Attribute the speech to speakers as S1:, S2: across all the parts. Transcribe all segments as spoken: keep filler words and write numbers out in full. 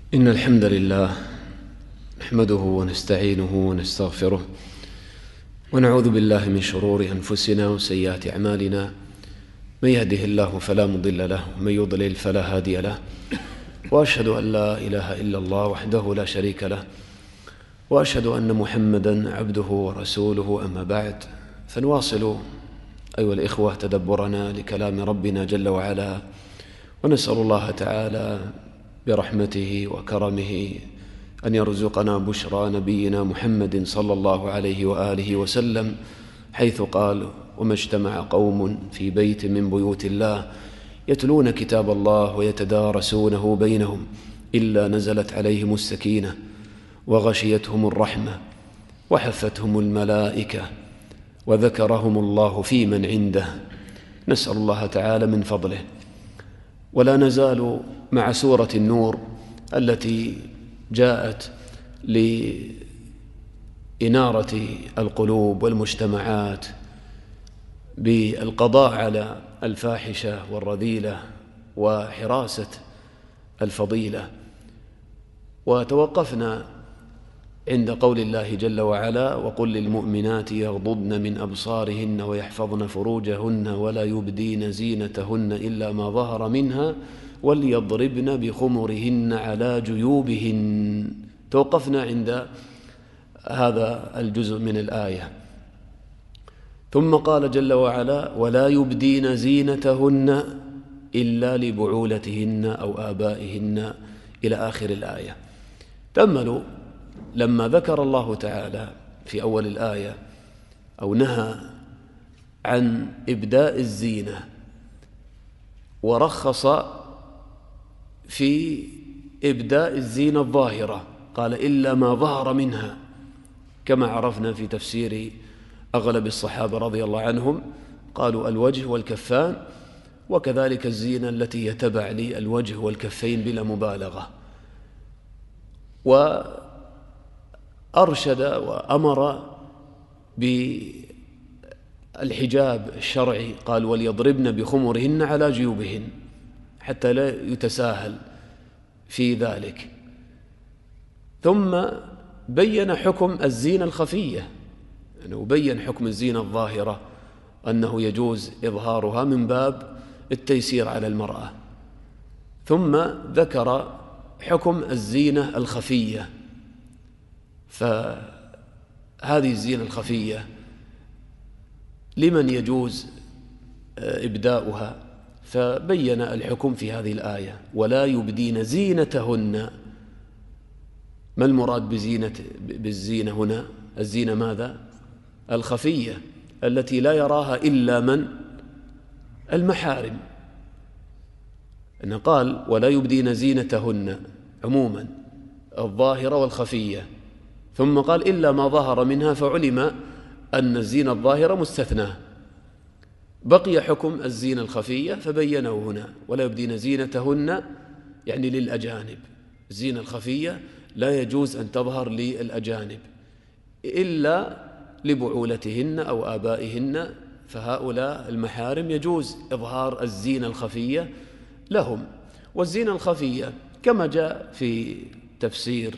S1: إن الحمد لله نحمده ونستعينه ونستغفره ونعوذ بالله من شرور أنفسنا وسيئات أعمالنا. من يهده الله فلا مضل له ومن يضلل فلا هادي له، وأشهد أن لا إله إلا الله وحده لا شريك له، وأشهد أن محمدا عبده ورسوله. أما بعد، فنواصل أيها الإخوة تدبرنا لكلام ربنا جل وعلا، ونسأل الله تعالى برحمته وكرمه أن يرزقنا بشرى نبينا محمد صلى الله عليه وآله وسلم، حيث قال: وما اجتمع قوم في بيت من بيوت الله يتلون كتاب الله ويتدارسونه بينهم إلا نزلت عليهم السكينة وغشيتهم الرحمة وحفتهم الملائكة وذكرهم الله في من عنده. نسأل الله تعالى من فضله. ولا نزال مع سورة النور التي جاءت لإنارة القلوب والمجتمعات بالقضاء على الفاحشة والرذيلة وحراسة الفضيلة. وتوقفنا عند قول الله جل وعلا: وقل للمؤمنات يغضضن من أبصارهن ويحفظن فروجهن ولا يبدين زينتهن إلا ما ظهر منها وليضربن بخمرهن على جيوبهن. توقفنا عند هذا الجزء من الآية. ثم قال جل وعلا: ولا يبدين زينتهن إلا لبعولتهن أو آبائهن، إلى آخر الآية. تأملوا لما ذكر الله تعالى في أول الآية أو نهى عن إبداء الزينة، ورخص في إبداء الزينة الظاهرة، قال: إلا ما ظهر منها، كما عرفنا في تفسير أغلب الصحابة رضي الله عنهم، قالوا الوجه والكفان، وكذلك الزينة التي يتبع لي الوجه والكفين بلا مبالغة. وأرشد وأمر بالحجاب الشرعي، قال: وليضربن بخمرهن على جيوبهن، حتى لا يتساهل في ذلك. ثم بين حكم الزينة الخفية، يعني وبين حكم الزينة الظاهرة أنه يجوز إظهارها من باب التيسير على المرأة. ثم ذكر حكم الزينة الخفية، فهذه الزينة الخفية لمن يجوز إبداؤها، فبين الحكم في هذه الآية: ولا يبدين زينتهن. ما المراد بزينة بالزينة هنا؟ الزينة ماذا؟ الخفية التي لا يراها إلا من؟ المحارم. أنه قال: ولا يبدين زينتهن عموما، الظاهرة والخفية، ثم قال: إلا ما ظهر منها، فعلم أن الزينة الظاهرة مستثناه. بقي حكم الزينة الخفية فبينه هنا: ولا يبدين زينتهن، يعني للأجانب. الزينة الخفية لا يجوز أن تظهر للأجانب إلا لبعولتهن أو آبائهن، فهؤلاء المحارم يجوز إظهار الزينة الخفية لهم. والزينة الخفية كما جاء في تفسير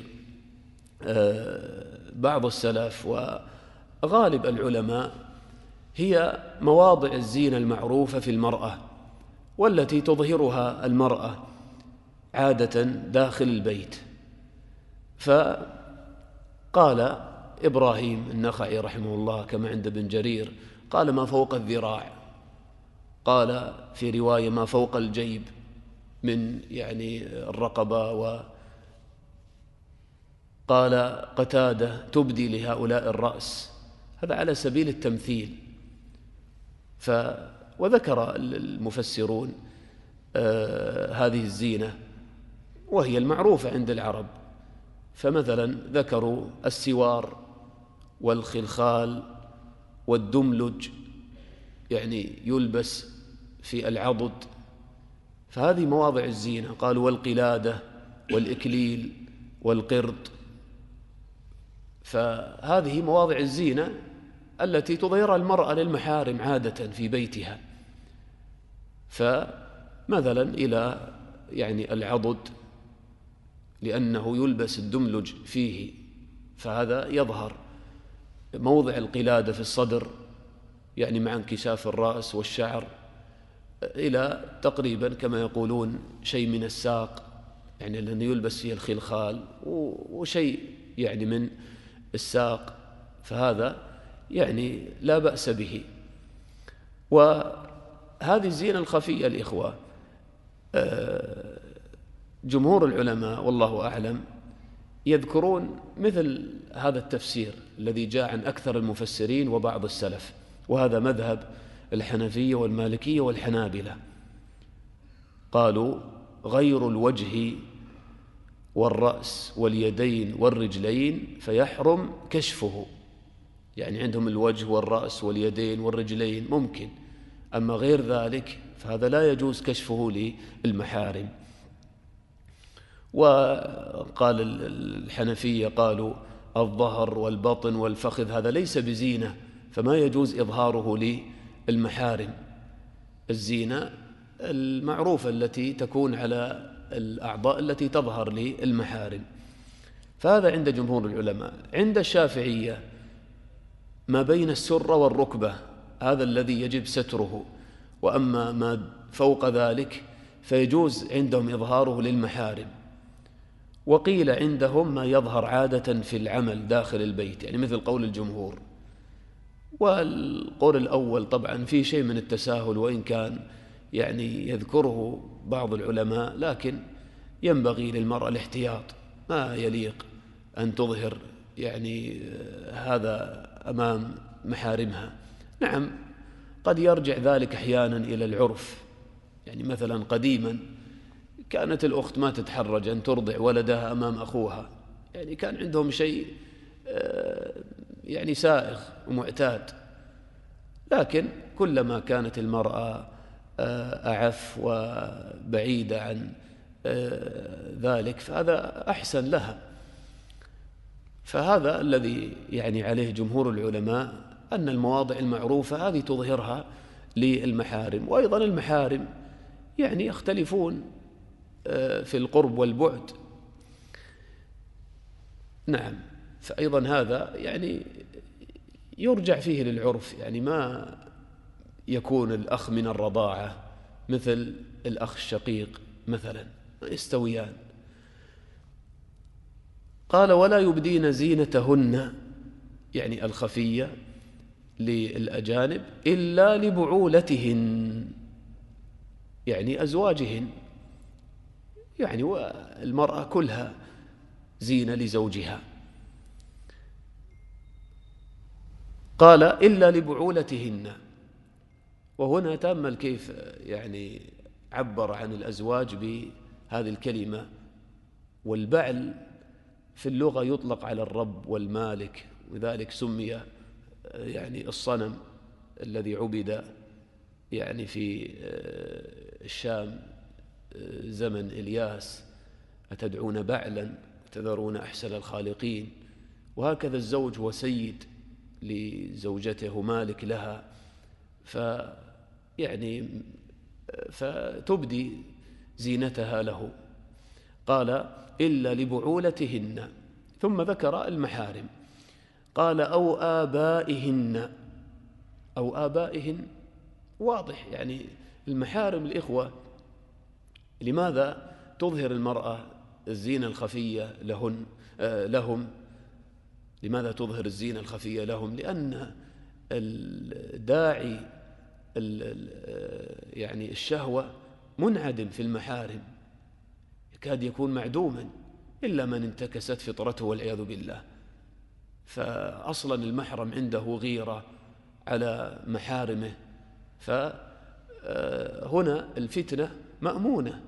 S1: بعض السلف وغالب العلماء، هي مواضع الزينة المعروفة في المرأة، والتي تظهرها المرأة عادة داخل البيت. فقال إبراهيم النخعي رحمه الله كما عند ابن جرير، قال: ما فوق الذراع. قال في رواية: ما فوق الجيب، من يعني الرقبة. وقال قتادة: تبدي لهؤلاء الرأس. هذا على سبيل التمثيل. ف وذكر المفسرون آه هذه الزينة، وهي المعروفة عند العرب. فمثلا ذكروا السوار والخلخال والدملج، يعني يلبس في العضد، فهذه مواضع الزينة. قالوا: والقلادة والإكليل والقرد. فهذه مواضع الزينة التي تظهرها المرأة للمحارم عادة في بيتها. فمثلا إلى يعني العضد لأنه يلبس الدملج فيه، فهذا يظهر موضع القلادة في الصدر، يعني مع انكشاف الرأس والشعر إلى تقريبا كما يقولون شيء من الساق، يعني لأنه يلبس فيه الخلخال وشيء يعني من الساق، فهذا يعني لا بأس به. وهذه الزينة الخفية الإخوة جمهور العلماء والله أعلم يذكرون مثل هذا التفسير الذي جاء عن أكثر المفسرين وبعض السلف، وهذا مذهب الحنفية والمالكية والحنابلة. قالوا غير الوجه والرأس واليدين والرجلين فيحرم كشفه، يعني عندهم الوجه والرأس واليدين والرجلين ممكن، أما غير ذلك فهذا لا يجوز كشفه للمحارم. وقال الحنفية قالوا الظهر والبطن والفخذ هذا ليس بزينة، فما يجوز إظهاره للمحارم. الزينة المعروفة التي تكون على الأعضاء التي تظهر للمحارم، فهذا عند جمهور العلماء. عند الشافعية ما بين السرة والركبة هذا الذي يجب ستره، وأما ما فوق ذلك فيجوز عندهم إظهاره للمحارم. وقيل عندهم ما يظهر عادة في العمل داخل البيت، يعني مثل قول الجمهور. والقول الأول طبعا فيه شيء من التساهل، وإن كان يعني يذكره بعض العلماء، لكن ينبغي للمرأة الاحتياط، ما يليق أن تظهر يعني هذا أمام محارمها. نعم قد يرجع ذلك أحيانا إلى العرف، يعني مثلا قديما كانت الأخت ما تتحرج أن ترضع ولدها أمام أخوها، يعني كان عندهم شيء يعني سائغ ومعتاد، لكن كلما كانت المرأة أعف وبعيدة عن ذلك فهذا أحسن لها. فهذا الذي يعني عليه جمهور العلماء، أن المواضع المعروفة هذه تظهرها للمحارم. وأيضا المحارم يعني يختلفون في القرب والبعد، نعم، فأيضا هذا يعني يرجع فيه للعرف، يعني ما يكون الأخ من الرضاعة مثل الأخ الشقيق مثلا، ما يستويان. قال ولا يبدين زينتهن، يعني الخفية للأجانب، إلا لبعولتهن، يعني أزواجهن، يعني والمرأة كلها زينة لزوجها. قال إلا لبعولتهن، وهنا تأمل كيف يعني عبر عن الأزواج بهذه الكلمة. والبعل في اللغة يطلق على الرب والمالك، وذلك سمي يعني الصنم الذي عبد يعني في الشام زمن إلياس، أتدعون بعلا تذرون أحسن الخالقين. وهكذا الزوج هو سيد لزوجته، مالك لها، فيعني فتبدي زينتها له. قال إلا لبعولتهن، ثم ذكر المحارم. قال أو آبائهن، أو آبائهن واضح، يعني المحارم الإخوة لماذا تظهر المرأة الزينة الخفية لهن آه لهم لماذا تظهر الزينة الخفية لهم؟ لأن الداعي يعني الشهوة منعدم في المحارم، يكاد يكون معدوما إلا من انتكست فطرته والعياذ بالله. فأصلا المحرم عنده غيرة على محارمه، فهنا الفتنة مأمونة،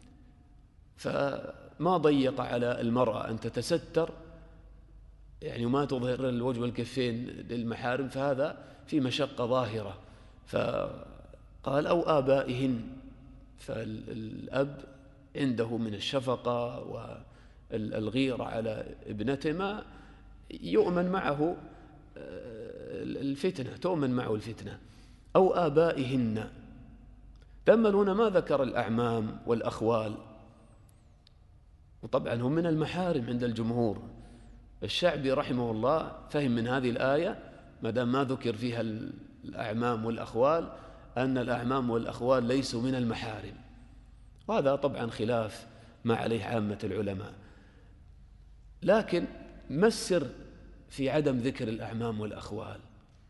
S1: فما ضيق على المرأة أن تتستر يعني وما تظهر الوجه والكفين للمحارم، فهذا في مشقة ظاهرة. فقال أو آبائهن، فالأب عنده من الشفقة والغيرة على ابنته ما يؤمن معه الفتنة، تؤمن معه الفتنة. أو آبائهن، تأمل هنا ما ذكر الأعمام والأخوال، وطبعا هم من المحارم عند الجمهور. الشعبي رحمه الله فهم من هذه الآية ما دام ما ذكر فيها الأعمام والأخوال أن الأعمام والأخوال ليسوا من المحارم، وهذا طبعا خلاف ما عليه عامة العلماء. لكن ما السر في عدم ذكر الأعمام والأخوال؟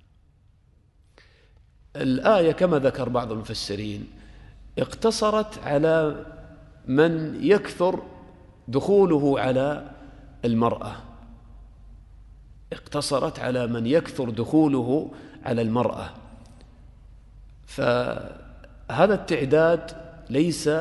S1: الآية كما ذكر بعض المفسرين اقتصرت على من يكثر دخوله على المرأة، اقتصرت على من يكثر دخوله على المرأة، فهذا التعداد ليس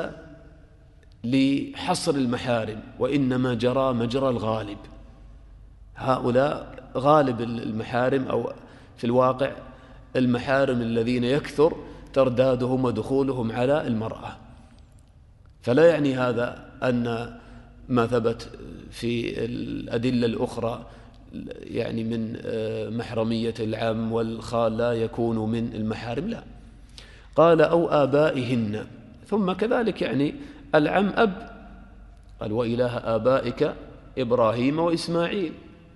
S1: لحصر المحارم، وإنما جرى مجرى الغالب. هؤلاء غالب المحارم، أو في الواقع المحارم الذين يكثر تردادهم ودخولهم على المرأة. فلا يعني هذا أن ما ثبت في الأدلة الأخرى يعني من محرمية العم والخال لا يكون من المحارم، لا. قال أو آبائهن، ثم كذلك يعني العم أب، قال وإله آبائك إبراهيم وإسماعيل،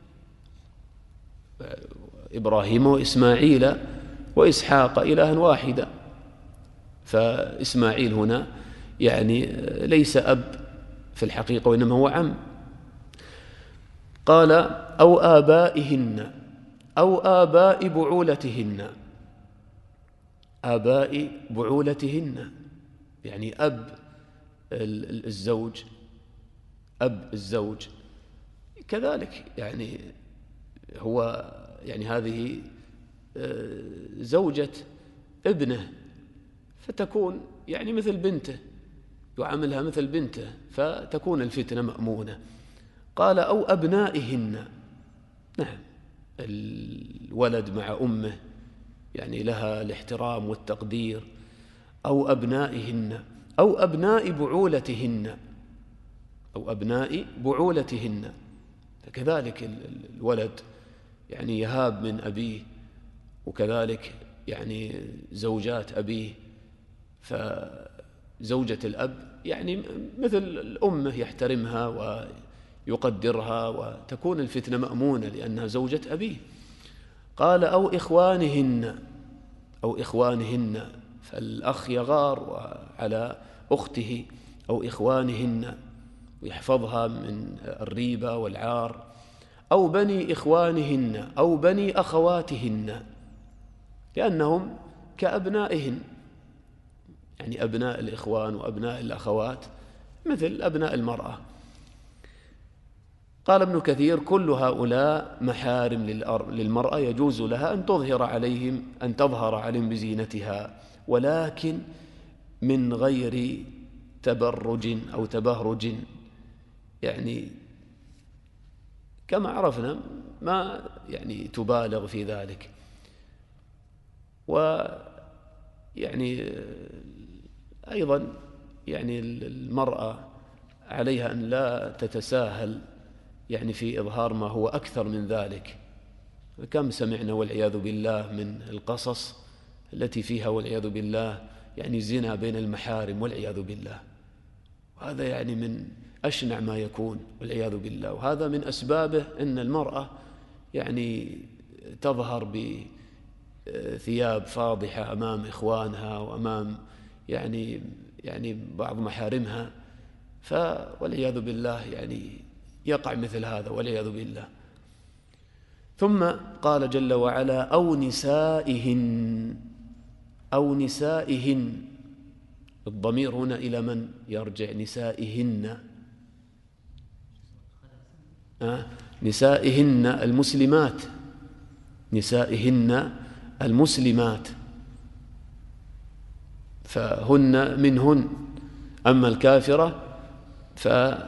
S1: إبراهيم وإسماعيل وإسحاق إلها واحدا، فإسماعيل هنا يعني ليس أب في الحقيقة وإنما هو عم. قال أو آبائهن أو آباء بعولتهن، آباء بعولتهن يعني أب الزوج، أب الزوج كذلك يعني هو يعني هذه زوجة ابنه، فتكون يعني مثل بنته، يعاملها مثل بنته، فتكون الفتنة مأمونة. قال أو أبنائهن، نعم الولد مع أمه يعني لها الاحترام والتقدير. أو أبنائهن أو أبناء بعولتهن، أو أبناء بعولتهن، فكذلك الولد يعني يهاب من أبيه، وكذلك يعني زوجات أبيه، فزوجة الأب يعني مثل الأمة يحترمها ويقدرها، وتكون الفتنة مأمونة لأنها زوجة أبيه. قال أو إخوانهن أو إخوانهن، فالأخ يغار على أخته، أو إخوانهن ويحفظها من الريبة والعار. أو بني إخوانهن أو بني أخواتهن، لأنهم كأبنائهن، يعني أبناء الإخوان وأبناء الأخوات مثل أبناء المرأة. قال ابن كثير كل هؤلاء محارم للمرأة، يجوز لها أن تظهر عليهم أن تظهر عليهم بزينتها، ولكن من غير تبرج أو تبهرج، يعني كما عرفنا ما يعني تبالغ في ذلك. ويعني أيضا يعني المرأة عليها أن لا تتساهل يعني في إظهار ما هو أكثر من ذلك. كم سمعنا والعياذ بالله من القصص التي فيها والعياذ بالله يعني زنا بين المحارم والعياذ بالله، وهذا يعني من أشنع ما يكون والعياذ بالله. وهذا من أسبابه أن المرأة يعني تظهر بثياب فاضحة أمام إخوانها وأمام يعني يعني بعض محارمها، فوالعياذ بالله يعني يقع مثل هذا والعياذ بالله. ثم قال جل وعلا أو نسائهن أو نسائهن، الضمير هنا إلى من يرجع؟ نسائهن، آه نسائهن المسلمات، نسائهن المسلمات، فهن منهن. أما الكافرة ف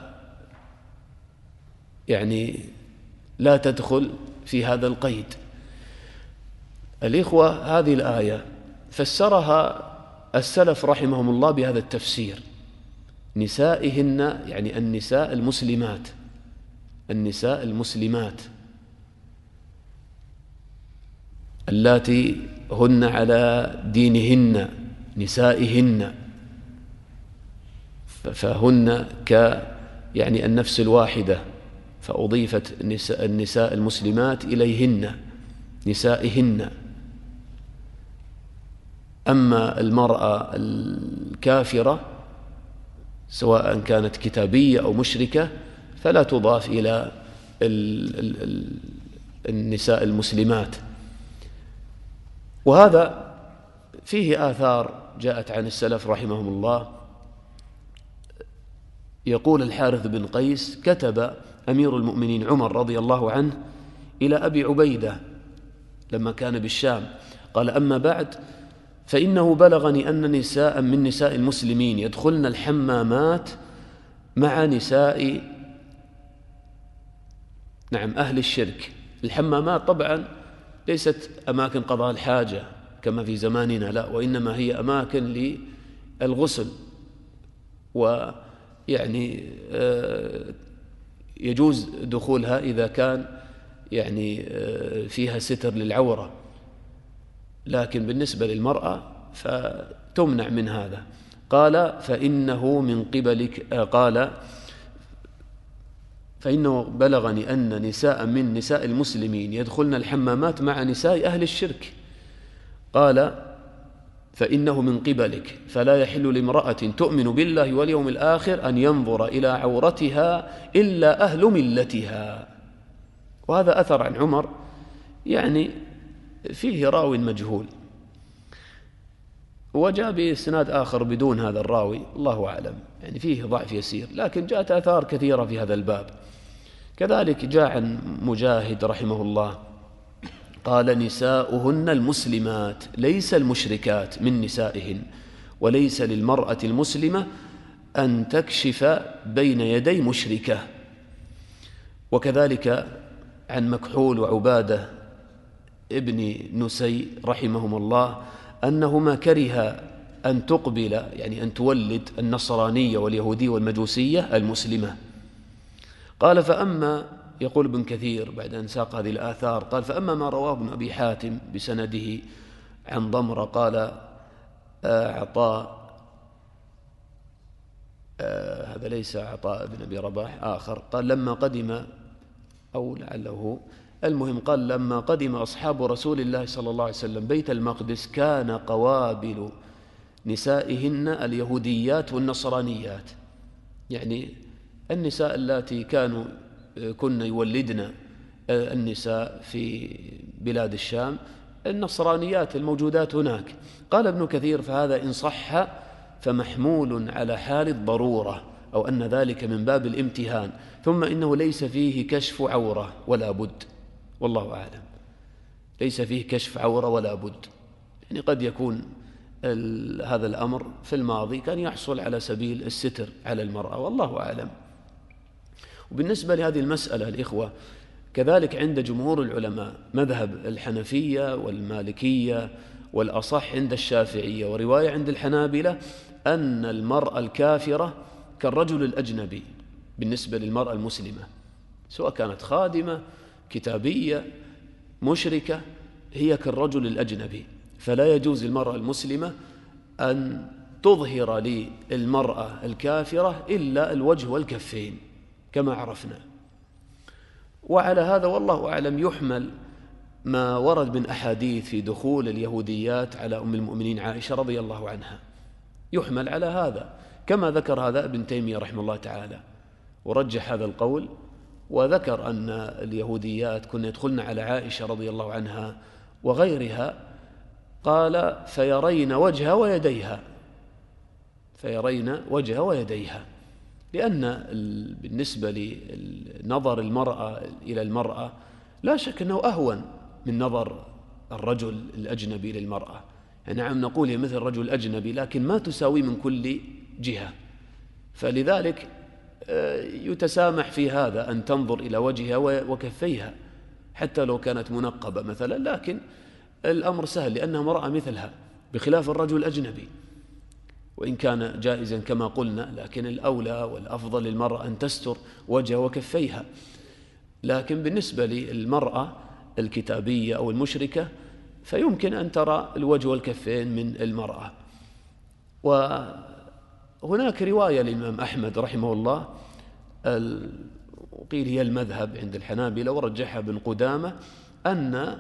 S1: يعني لا تدخل في هذا القيد. الإخوة هذه الآية فسرها السلف رحمهم الله بهذا التفسير: نسائهن يعني النساء المسلمات، النساء المسلمات اللاتي هن على دينهن، نسائهن، فهن يعني النفس الواحدة، فأضيفت النساء, النساء المسلمات إليهن، نسائهن. أما المرأة الكافرة سواء كانت كتابية أو مشركة فلا تضاف إلى النساء المسلمات. وهذا فيه آثار جاءت عن السلف رحمهم الله. يقول الحارث بن قيس: كتب أمير المؤمنين عمر رضي الله عنه إلى أبي عبيدة لما كان بالشام، قال: أما بعد، فإنه بلغني أن نساء من نساء المسلمين يدخلن الحمامات مع نساء نعم أهل الشرك. الحمامات طبعا ليست أماكن قضاء الحاجة كما في زماننا، لا، وإنما هي أماكن للغسل، ويعني يجوز دخولها إذا كان يعني فيها ستر للعورة، لكن بالنسبة للمرأة فتمنع من هذا. قال: فإنه من قبلك قال فإنه بلغني أن نساء من نساء المسلمين يدخلن الحمامات مع نساء أهل الشرك. قال: فإنه من قبلك، فلا يحل لامرأة تؤمن بالله واليوم الآخر أن ينظر إلى عورتها إلا أهل ملتها. وهذا أثر عن عمر يعني فيه راو مجهول، وجاء بإسناد آخر بدون هذا الراوي، الله أعلم، يعني فيه ضعف يسير، لكن جاءت آثار كثيرة في هذا الباب. كذلك جاء عن مجاهد رحمه الله قال: نساؤهن المسلمات ليس المشركات من نسائهن، وليس للمرأة المسلمة أن تكشف بين يدي مشركة. وكذلك عن مكحول وعبادة ابن نسي رحمهم الله أنهما كره أن تقبل يعني أن تولد النصرانية واليهودية والمجوسية المسلمة. قال: فأما يقول ابن كثير بعد أن ساق هذه الآثار، قال: فأما ما رواه ابن أبي حاتم بسنده عن ضمرة قال عطاء آه هذا ليس عطاء بن أبي رباح، آخر، قال: لما قدم أو لعله المهم قال: لما قدم أصحاب رسول الله صلى الله عليه وسلم بيت المقدس كان قوابل نسائهن اليهوديات والنصرانيات، يعني النساء اللاتي كانوا كن يولدن النساء في بلاد الشام، النصرانيات الموجودات هناك. قال ابن كثير: فهذا إن صح فمحمول على حال الضرورة، أو أن ذلك من باب الامتهان، ثم إنه ليس فيه كشف عورة ولا بد، والله أعلم، ليس فيه كشف عورة ولا بد. يعني قد يكون هذا الأمر في الماضي كان يحصل على سبيل الستر على المرأة، والله أعلم. وبالنسبة لهذه المسألة الإخوة، كذلك عند جمهور العلماء مذهب الحنفية والمالكية والأصح عند الشافعية ورواية عند الحنابلة أن المرأة الكافرة كالرجل الأجنبي بالنسبة للمرأة المسلمة، سواء كانت خادمة كتابية مشركة، هي كالرجل الأجنبي، فلا يجوز للمرأة المسلمة أن تظهر للمرأة الكافرة إلا الوجه والكفين كما عرفنا. وعلى هذا والله أعلم يحمل ما ورد من أحاديث في دخول اليهوديات على أم المؤمنين عائشة رضي الله عنها، يحمل على هذا، كما ذكر هذا ابن تيمية رحمه الله تعالى ورجح هذا القول، وذكر أن اليهوديات كن يدخلن على عائشة رضي الله عنها وغيرها، قال: فيرين وجهها ويديها، فيرين وجهها ويديها، لأن بالنسبة لنظر المرأة إلى المرأة لا شك أنه أهون من نظر الرجل الأجنبي للمرأة. يعني نعم نقول هي مثل الرجل الأجنبي، لكن ما تساوي من كل جهة، فلذلك يتسامح في هذا أن تنظر إلى وجهها وكفيها حتى لو كانت منقبة مثلا، لكن الأمر سهل لأنها مرأة مثلها، بخلاف الرجل الأجنبي، وإن كان جائزا كما قلنا، لكن الأولى والأفضل للمرأة أن تستر وجهها وكفيها. لكن بالنسبة للمرأة الكتابية أو المشركة فيمكن أن ترى الوجه والكفين من المرأة. وهناك رواية للإمام أحمد رحمه الله وقيل هي المذهب عند الحنابلة ورجحها ابن قدامة، أن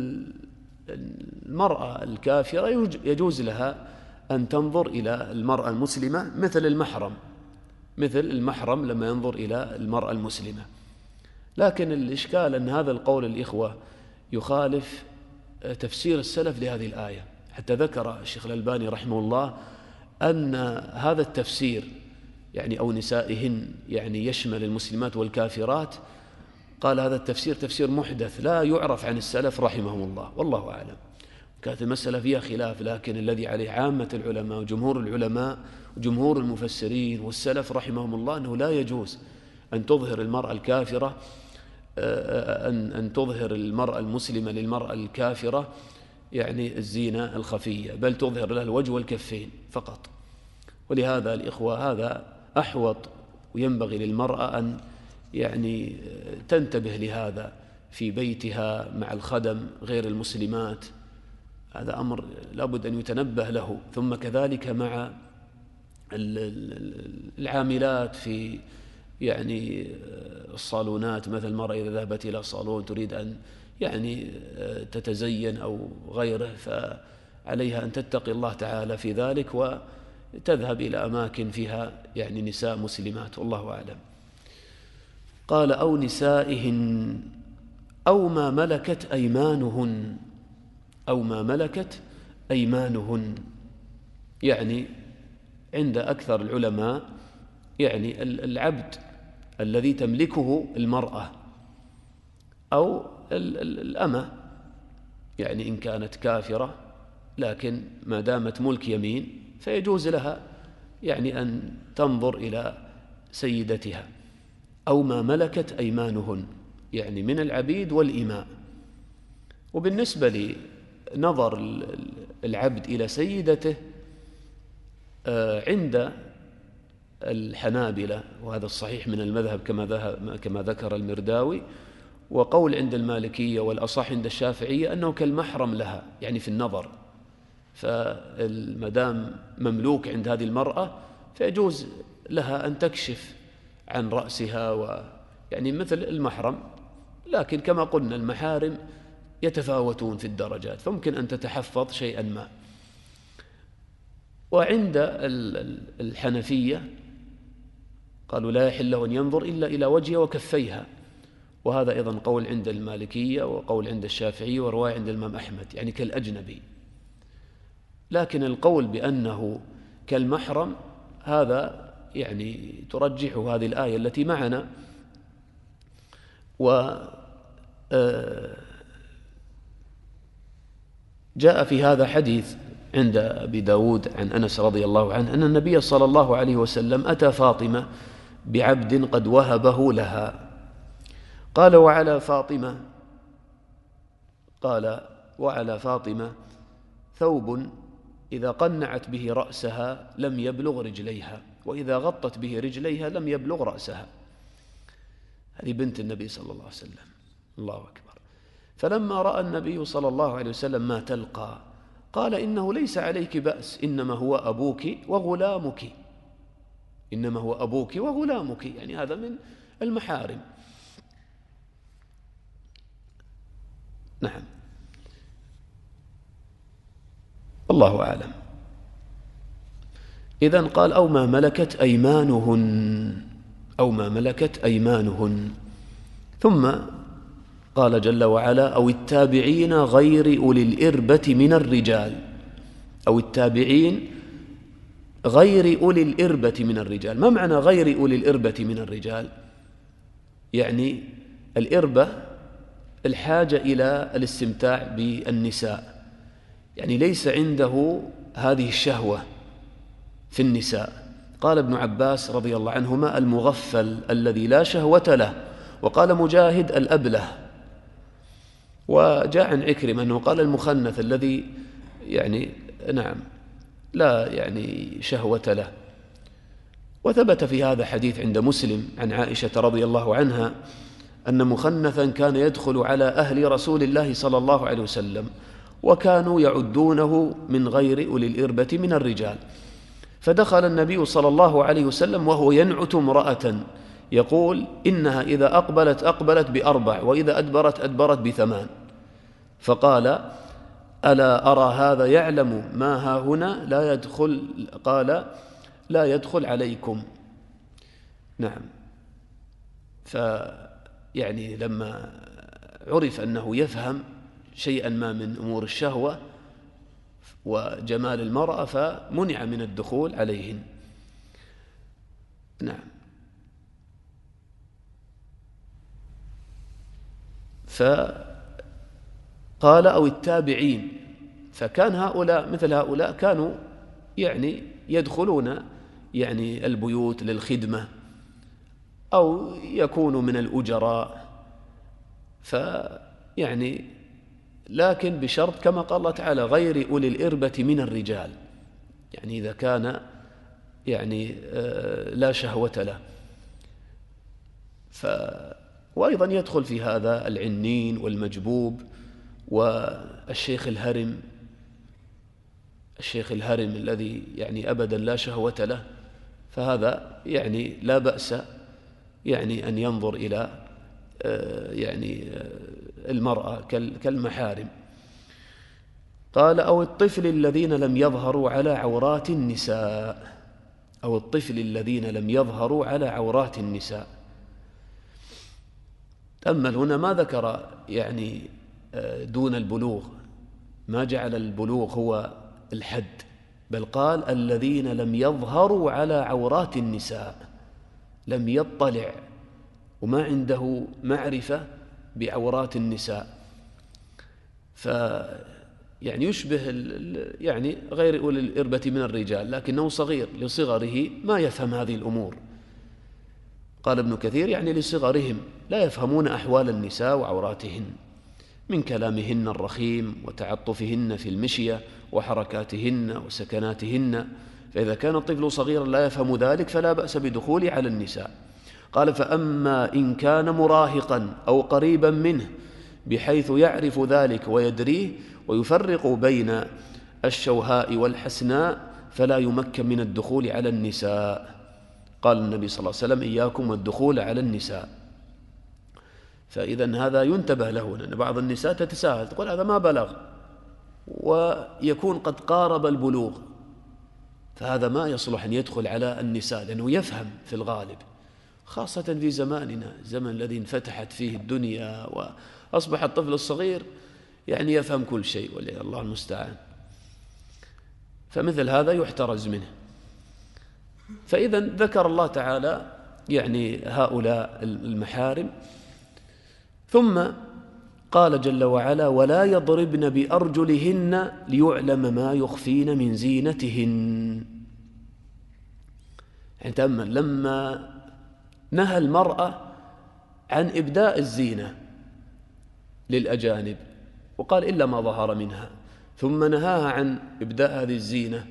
S1: المرأة الكافرة يجوز لها أن تنظر إلى المرأة المسلمة مثل المحرم مثل المحرم لما ينظر إلى المرأة المسلمة. لكن الإشكال أن هذا القول الإخوة يخالف تفسير السلف لهذه الآية، حتى ذكر الشيخ الألباني رحمه الله أن هذا التفسير يعني أو نسائهن يعني يشمل المسلمات والكافرات، قال هذا التفسير تفسير محدث لا يعرف عن السلف رحمهم الله، والله أعلم. كانت المسألة فيها خلاف، لكن الذي عليه عامة العلماء وجمهور العلماء وجمهور المفسرين والسلف رحمهم الله أنه لا يجوز أن تظهر المرأة الكافرة أن أن تظهر المرأة المسلمة للمرأة الكافرة يعني الزينة الخفية، بل تظهر لها الوجه والكفين فقط. ولهذا الإخوة هذا أحوط، وينبغي للمرأة أن يعني تنتبه لهذا في بيتها مع الخدم غير المسلمات، هذا أمر لابد أن يتنبه له. ثم كذلك مع العاملات في يعني الصالونات، مثل المرأة إذا ذهبت إلى صالون تريد أن يعني تتزين أو غيره، فعليها أن تتقي الله تعالى في ذلك وتذهب إلى أماكن فيها يعني نساء مسلمات، والله أعلم. قال أو نسائهن أو ما ملكت أيمانهن أو ما ملكت أيمانهن، يعني عند أكثر العلماء يعني العبد الذي تملكه المرأة أو الأمة، يعني إن كانت كافرة لكن ما دامت ملك يمين فيجوز لها يعني أن تنظر إلى سيدتها، أو ما ملكت أيمانهن يعني من العبيد والإماء. وبالنسبة لنظر العبد إلى سيدته عند الحنابلة، وهذا الصحيح من المذهب كما كما ذكر المرداوي، وقول عند المالكية والأصح عند الشافعية أنه كالمحرم لها يعني في النظر، فالمدام مملوك عند هذه المرأة فيجوز لها أن تكشف عن رأسها ويعني مثل المحرم. لكن كما قلنا المحارم يتفاوتون في الدرجات، فممكن أن تتحفظ شيئا ما. وعند الحنفية قالوا لا يحل له أن ينظر إلا إلى وجهها وكفيها، وهذا أيضا قول عند المالكية وقول عند الشافعي ورواية عند الإمام أحمد يعني كالأجنبي. لكن القول بأنه كالمحرم هذا يعني ترجحه هذه الآية التي معنا. و جاء في هذا حديث عند أبي داود عن أنس رضي الله عنه أن النبي صلى الله عليه وسلم أتى فاطمة بعبد قد وهبه لها، قال وعلى فاطمة قال وعلى فاطمة ثوب إذا قنعت به رأسها لم يبلغ رجليها، وإذا غطت به رجليها لم يبلغ رأسها. هذه بنت النبي صلى الله عليه وسلم، الله أكبر. فلما رأى النبي صلى الله عليه وسلم ما تلقى قال إنه ليس عليك بأس، إنما هو أبوك وغلامك، إنما هو أبوك وغلامك، يعني هذا من المحارم. نعم، الله أعلم. إذن قال أو ما ملكت أيمانهن أو ما ملكت أيمانهن. ثم قال جل وعلا أو التابعين غير أولي الإربة من الرجال، أو التابعين غير أولي الإربة من الرجال. ما معنى غير أولي الإربة من الرجال؟ يعني الإربة الحاجة إلى الاستمتاع بالنساء، يعني ليس عنده هذه الشهوة في النساء. قال ابن عباس رضي الله عنهما المغفل الذي لا شهوة له، وقال مجاهد الأبله. وجاء عن عكرمة أنه قال المخنث الذي يعني نعم لا يعني شهوة له. وثبت في هذا حديث عند مسلم عن عائشة رضي الله عنها أن مخنثا كان يدخل على أهل رسول الله صلى الله عليه وسلم وكانوا يعدونه من غير أولي الإربة من الرجال، فدخل النبي صلى الله عليه وسلم وهو ينعت امرأة يقول إنها إذا أقبلت أقبلت بأربع، وإذا أدبرت أدبرت بثمان. فقال: ألا أرى هذا يعلم ما ها هنا لا يدخل، قال: لا يدخل عليكم. نعم. فيعني لما عرف أنه يفهم شيئا ما من أمور الشهوة وجمال المرأة فمنع من الدخول عليهن. نعم. فقال: أو التابعين. فكان هؤلاء مثل هؤلاء كانوا يعني يدخلون يعني البيوت للخدمة أو يكونوا من الأجراء، فيعني لكن بشرط كما قال الله تعالى: غير أولي الإربة من الرجال، يعني إذا كان يعني لا شهوة له. ف وأيضا يدخل في هذا العنين والمجبوب والشيخ الهرم، الشيخ الهرم الذي يعني أبدا لا شهوة له، فهذا يعني لا بأس يعني أن ينظر إلى يعني المرأة كالمحارم. قال: أو الطفل الذين لم يظهروا على عورات النساء، أو الطفل الذين لم يظهروا على عورات النساء. تأمل هنا ما ذكر يعني دون البلوغ، ما جعل البلوغ هو الحد، بل قال: الذين لم يظهروا على عورات النساء، لم يطلع وما عنده معرفة بعورات النساء. ف يعني يشبه يعني غير أولي الإربة من الرجال، لكنه صغير لصغره ما يفهم هذه الأمور. قال ابن كثير: يعني لصغرهم لا يفهمون أحوال النساء وعوراتهن من كلامهن الرخيم وتعطفهن في المشية وحركاتهن وسكناتهن. فإذا كان الطفل صغيرا لا يفهم ذلك فلا بأس بدخوله على النساء. قال: فأما إن كان مراهقا أو قريبا منه بحيث يعرف ذلك ويدريه ويفرق بين الشوهاء والحسناء فلا يمكن من الدخول على النساء. قال النبي صلى الله عليه وسلم: إياكم والدخول على النساء. فإذا هذا ينتبه له، لأن بعض النساء تتساهل تقول: هذا ما بلغ، ويكون قد قارب البلوغ، فهذا ما يصلح أن يدخل على النساء، لأنه يفهم في الغالب، خاصة في زماننا، الزمن الذي انفتحت فيه الدنيا وأصبح الطفل الصغير يعني يفهم كل شيء، والله المستعان. فمثل هذا يحترز منه. فإذا ذكر الله تعالى يعني هؤلاء المحارم، ثم قال جل وعلا: ولا يضربن بأرجلهن ليعلم ما يخفين من زينتهن. يعني تأمل لما نهى المرأة عن إبداء الزينة للأجانب وقال: إلا ما ظهر منها، ثم نهاها عن إبداء هذه الزينة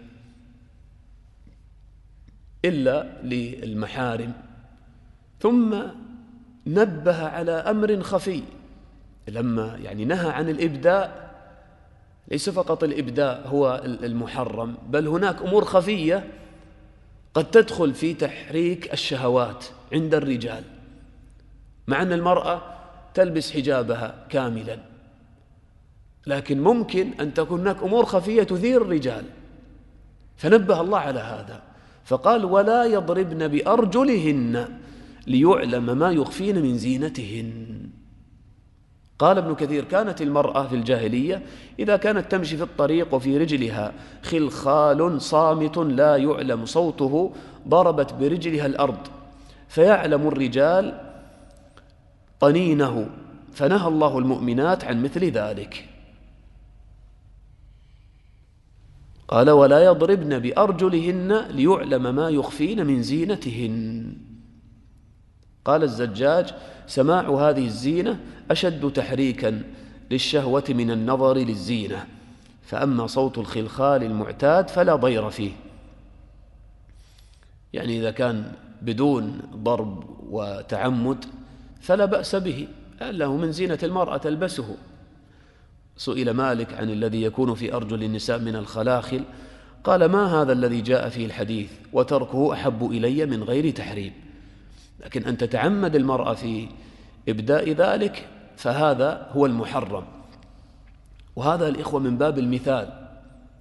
S1: إلا للمحارم، ثم نبه على أمر خفي لما يعني نهى عن الإبداء. ليس فقط الإبداء هو المحرم، بل هناك أمور خفية قد تدخل في تحريك الشهوات عند الرجال، مع أن المرأة تلبس حجابها كاملا، لكن ممكن أن تكون هناك أمور خفية تثير الرجال، فنبه الله على هذا فقال: ولا يضربن بأرجلهن ليعلم ما يخفين من زينتهن. قال ابن كثير: كانت المرأة في الجاهلية إذا كانت تمشي في الطريق وفي رجلها خلخال صامت لا يعلم صوته ضربت برجلها الأرض فيعلم الرجال طنينه، فنهى الله المؤمنات عن مثل ذلك. قال: ولا يضربن بأرجلهن ليعلم ما يخفين من زينتهن. قال الزجاج: سماع هذه الزينة أشد تحريكا للشهوة من النظر للزينة، فأما صوت الخلخال المعتاد فلا ضير فيه. يعني إذا كان بدون ضرب وتعمد فلا بأس به، لأنه من زينة المرأة تلبسه. سئل مالك عن الذي يكون في أرجل النساء من الخلاخل، قال: ما هذا الذي جاء فيه الحديث وتركه أحب إلي من غير تحريم. لكن أن تتعمد المرأة في إبداء ذلك فهذا هو المحرم. وهذا الإخوة من باب المثال،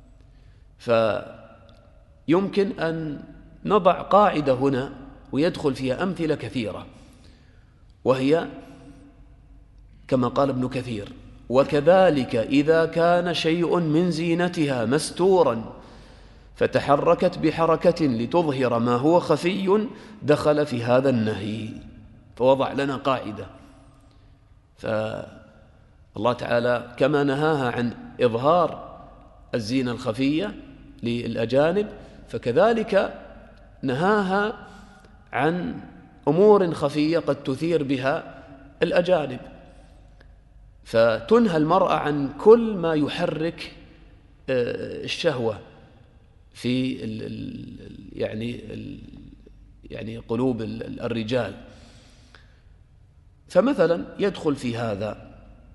S1: فيمكن أن نضع قاعدة هنا ويدخل فيها أمثلة كثيرة، وهي كما قال ابن كثير: وكذلك إذا كان شيء من زينتها مستورا فتحركت بحركة لتظهر ما هو خفي دخل في هذا النهي. فوضع لنا قاعدة. فالله تعالى كما نهاها عن إظهار الزينة الخفية للأجانب، فكذلك نهاها عن أمور خفية قد تثير بها الأجانب. فتنهى المرأة عن كل ما يحرك الشهوة في ال ال يعني ال يعني قلوب الرجال. فمثلا يدخل في هذا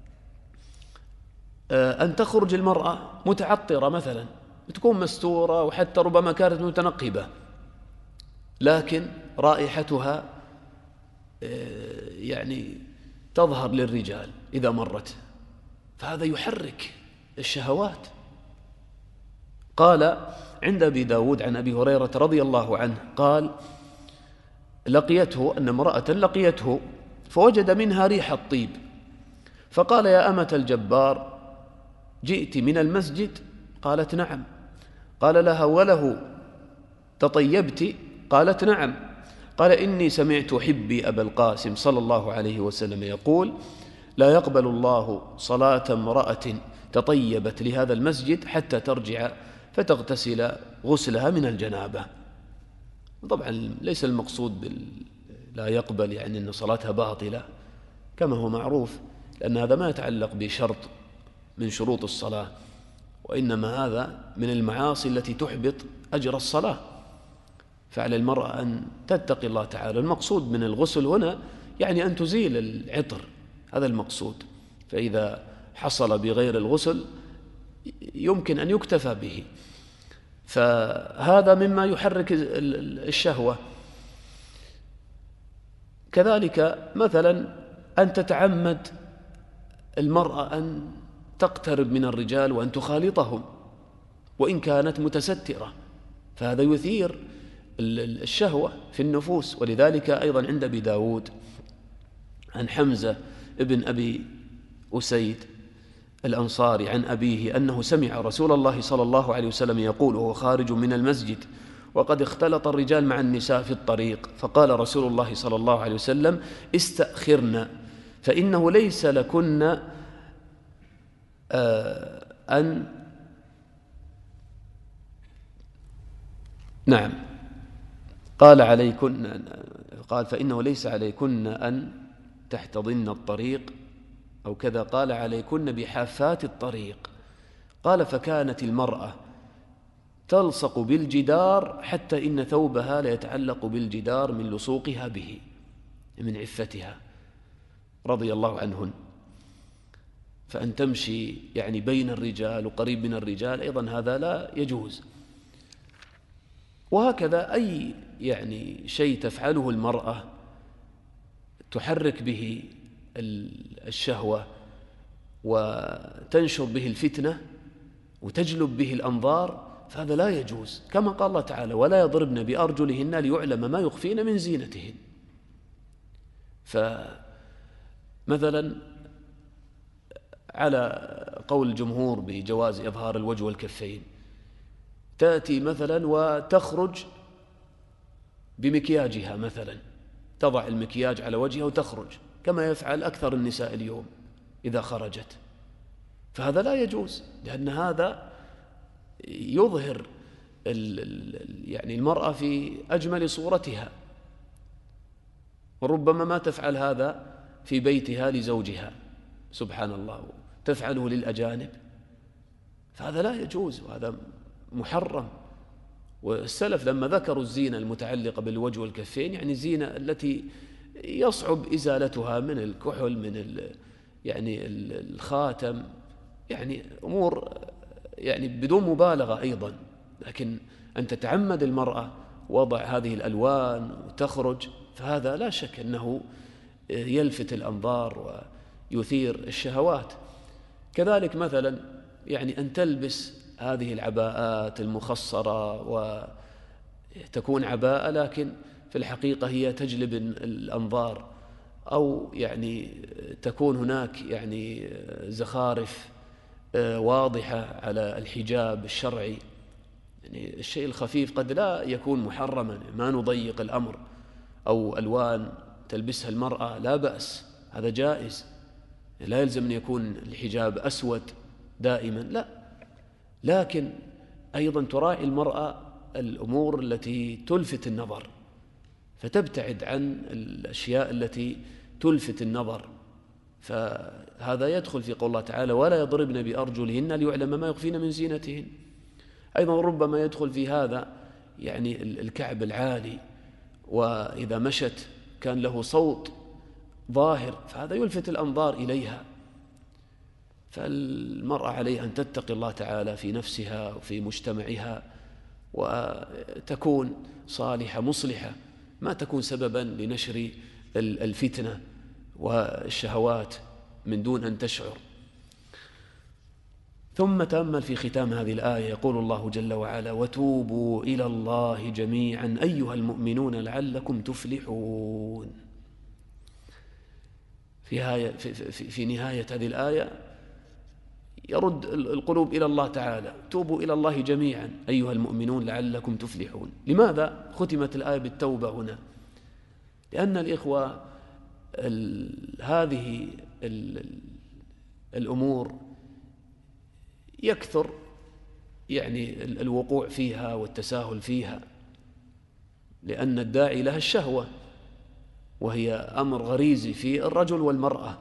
S1: أن تخرج المرأة متعطرة مثلا، تكون مستورة وحتى ربما كانت متنقبة، لكن رائحتها يعني تظهر للرجال إذا مرت، فهذا يحرك الشهوات. قال عند أبي داود عن أبي هريرة رضي الله عنه قال: لقيته أن امرأة لقيته فوجد منها ريح الطيب، فقال: يا أمة الجبار، جئت من المسجد؟ قالت: نعم. قال لها: وله تطيبت؟ قالت: نعم. قال: إني سمعت حبي أبا القاسم صلى الله عليه وسلم يقول: لا يقبل الله صلاة امرأة تطيبت لهذا المسجد حتى ترجع فتغتسل غسلها من الجنابة. طبعا ليس المقصود بال لا يقبل يعني أن صلاتها باطلة كما هو معروف، لأن هذا ما يتعلق بشرط من شروط الصلاة، وإنما هذا من المعاصي التي تحبط أجر الصلاة. فعلى المرأة أن تتقي الله تعالى. المقصود من الغسل هنا يعني أن تزيل العطر، هذا المقصود. فإذا حصل بغير الغسل يمكن أن يكتفى به، فهذا مما يحرك الشهوة. كذلك مثلا أن تتعمد المرأة أن تقترب من الرجال وأن تخالطهم وإن كانت متسترة، فهذا يثير الشهوة في النفوس. ولذلك أيضا عند أبي داود عن حمزة ابن أبي أسيد الأنصاري عن أبيه أنه سمع رسول الله صلى الله عليه وسلم يقول وهو خارج من المسجد وقد اختلط الرجال مع النساء في الطريق، فقال رسول الله صلى الله عليه وسلم: استأخرن فإنه ليس لكن أن نعم قال عليكن قال فإنه ليس عليكن أن تحتضن الطريق، أو كذا قال عليكن بحافات الطريق. قال: فكانت المرأة تلصق بالجدار حتى إن ثوبها ليتعلق بالجدار من لصوقها به، من عفتها رضي الله عنهن. فأن تمشي يعني بين الرجال وقريب من الرجال أيضا هذا لا يجوز. وهكذا أي يعني شيء تفعله المرأة تحرك به الشهوة وتنشر به الفتنة وتجلب به الأنظار، فهذا لا يجوز، كما قال الله تعالى: ولا يضربن بأرجلهن ليعلم ما يخفين من زينتهن. فمثلا على قول الجمهور بجواز إظهار الوجه والكفين، تأتي مثلا وتخرج بمكياجها مثلا، تضع المكياج على وجهها وتخرج كما يفعل أكثر النساء اليوم إذا خرجت، فهذا لا يجوز، لأن هذا يظهر يعني المرأة في أجمل صورتها، وربما ما تفعل هذا في بيتها لزوجها سبحان الله، تفعله للأجانب، فهذا لا يجوز وهذا محرم. والسلف لما ذكروا الزينة المتعلقة بالوجه والكفين يعني الزينة التي يصعب إزالتها من الكحل، من يعني الخاتم، يعني أمور يعني بدون مبالغة أيضا. لكن أن تتعمد المرأة وضع هذه الألوان وتخرج، فهذا لا شك أنه يلفت الأنظار ويثير الشهوات. كذلك مثلا يعني أن تلبس هذه العباءات المخصرة وتكون عباءة لكن في الحقيقة هي تجلب الأنظار، أو يعني تكون هناك يعني زخارف واضحة على الحجاب الشرعي. يعني الشيء الخفيف قد لا يكون محرما، ما نضيق الأمر، أو ألوان تلبسها المرأة لا بأس، هذا جائز، لا يلزم أن يكون الحجاب أسود دائما، لا، لكن أيضا تراعي المرأة الأمور التي تلفت النظر، فتبتعد عن الأشياء التي تلفت النظر. فهذا يدخل في قول الله تعالى: ولا يضربن بأرجلهن ليعلم ما يخفين من زينتهن. أيضا ربما يدخل في هذا يعني الكعب العالي، وإذا مشت كان له صوت ظاهر، فهذا يلفت الأنظار إليها. فالمرأة عليها أن تتقي الله تعالى في نفسها وفي مجتمعها، وتكون صالحة مصلحة، ما تكون سببا لنشر الفتنة والشهوات من دون أن تشعر. ثم تأمل في ختام هذه الآية، يقول الله جل وعلا: وتوبوا إلى الله جميعا أيها المؤمنون لعلكم تفلحون. في, في, في, في نهاية هذه الآية يرد القلوب إلى الله تعالى: توبوا إلى الله جميعا أيها المؤمنون لعلكم تفلحون. لماذا ختمت الآية بالتوبة هنا؟ لأن الإخوة ال هذه ال الأمور يكثر يعني الوقوع فيها والتساهل فيها، لأن الداعي لها الشهوة، وهي أمر غريزي في الرجل والمرأة.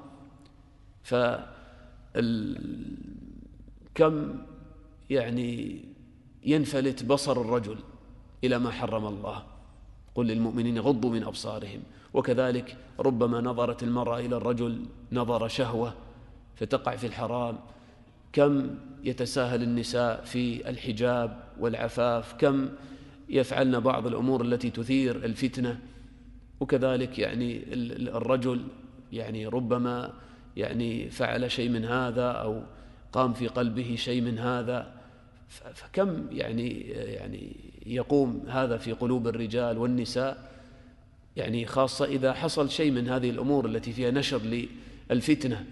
S1: فكم يعني ينفلت بصر الرجل إلى ما حرم الله، قل للمؤمنين يغضوا من أبصارهم. وكذلك ربما نظرت المرأة إلى الرجل نظر شهوة فتقع في الحرام. كم يتساهل النساء في الحجاب والعفاف، كم يفعلن بعض الأمور التي تثير الفتنة. وكذلك يعني الرجل يعني ربما يعني فعل شيء من هذا، أو قام في قلبه شيء من هذا، فكم يعني يعني يقوم هذا في قلوب الرجال والنساء، يعني خاصة إذا حصل شيء من هذه الأمور التي فيها نشر للفتنة.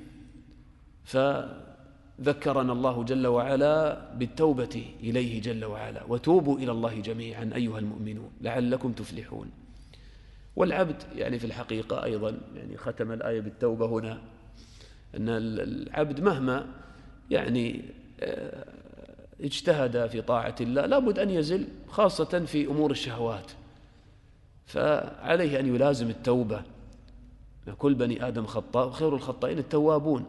S1: فذكرنا الله جل وعلا بالتوبة إليه جل وعلا: وتوبوا إلى الله جميعا أيها المؤمنون لعلكم تفلحون. والعبد يعني في الحقيقة أيضا يعني ختم الآية بالتوبة هنا، أن العبد مهما يعني اجتهد في طاعة الله لابد أن يزل، خاصة في أمور الشهوات، فعليه أن يلازم التوبة. كل بني آدم خطاء وخير الخطائين التوابون.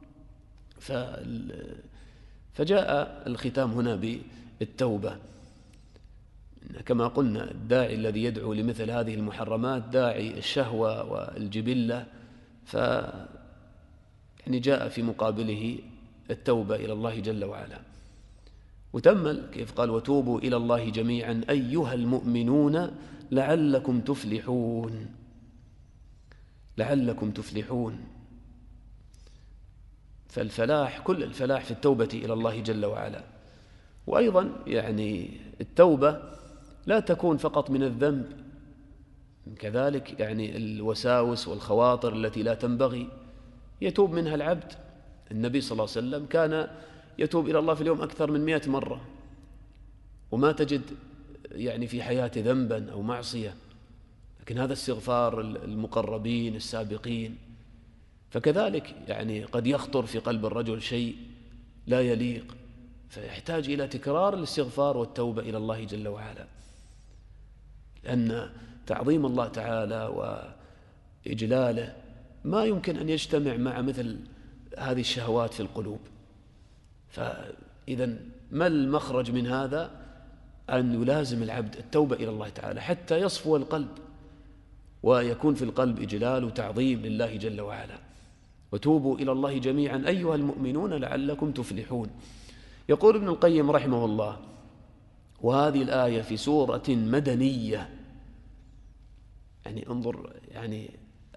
S1: فجاء الختام هنا بالتوبة. كما قلنا الداعي الذي يدعو لمثل هذه المحرمات داعي الشهوة والجبلة، ف يعني جاء في مقابله التوبة إلى الله جل وعلا. وتأمل كيف قال: وتوبوا إلى الله جميعا أيها المؤمنون لعلكم تفلحون. لعلكم تفلحون. فالفلاح كل الفلاح في التوبة إلى الله جل وعلا. وأيضا يعني التوبة لا تكون فقط من الذنب، كذلك يعني الوساوس والخواطر التي لا تنبغي يتوب منها العبد. النبي صلى الله عليه وسلم كان يتوب إلى الله في اليوم أكثر من مئة مرة، وما تجد يعني في حياته ذنبا أو معصية، لكن هذا استغفار المقربين السابقين. فكذلك يعني قد يخطر في قلب الرجل شيء لا يليق، فيحتاج إلى تكرار الاستغفار والتوبة إلى الله جل وعلا، لأن تعظيم الله تعالى وإجلاله ما يمكن أن يجتمع مع مثل هذه الشهوات في القلوب. فإذا ما المخرج من هذا؟ أن يلازم العبد التوبة إلى الله تعالى حتى يصفو القلب ويكون في القلب إجلال وتعظيم لله جل وعلا. وتوبوا إلى الله جميعا أيها المؤمنون لعلكم تفلحون. يقول ابن القيم رحمه الله: وهذه الآية في سورة مدنية، يعني انظر يعني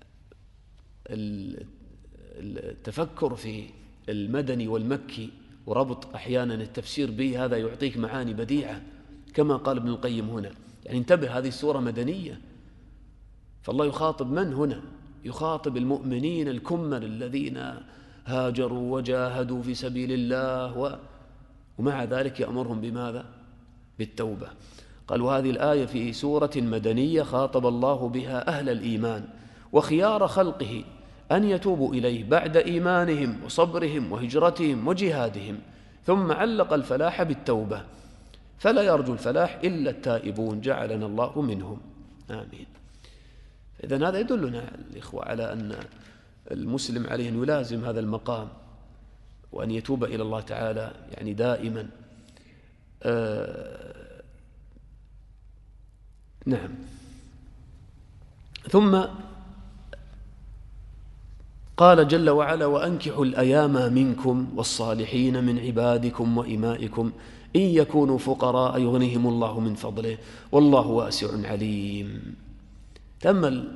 S1: التفكر في المدني والمكي وربط أحيانا التفسير به، هذا يعطيك معاني بديعة كما قال ابن القيم هنا. يعني انتبه، هذه السورة مدنية، فالله يخاطب من هنا؟ يخاطب المؤمنين الكمل الذين هاجروا وجاهدوا في سبيل الله و... ومع ذلك يأمرهم بماذا؟ بالتوبة. قال وهذه الآية في سورة مدنية خاطب الله بها أهل الإيمان وخيار خلقه أن يتوبوا إليه بعد إيمانهم وصبرهم وهجرتهم وجهادهم، ثم علق الفلاح بالتوبة، فلا يرجو الفلاح إلا التائبون جعلنا الله منهم، آمين. إذن هذا يدلنا الإخوة على أن المسلم عليه أن يلازم هذا المقام وأن يتوب إلى الله تعالى يعني دائما. آه نعم. ثم قال جل وعلا وأنكحوا الأيام منكم والصالحين من عبادكم وإمائكم إن يكونوا فقراء يغنيهم الله من فضله والله واسع عليم. تأمل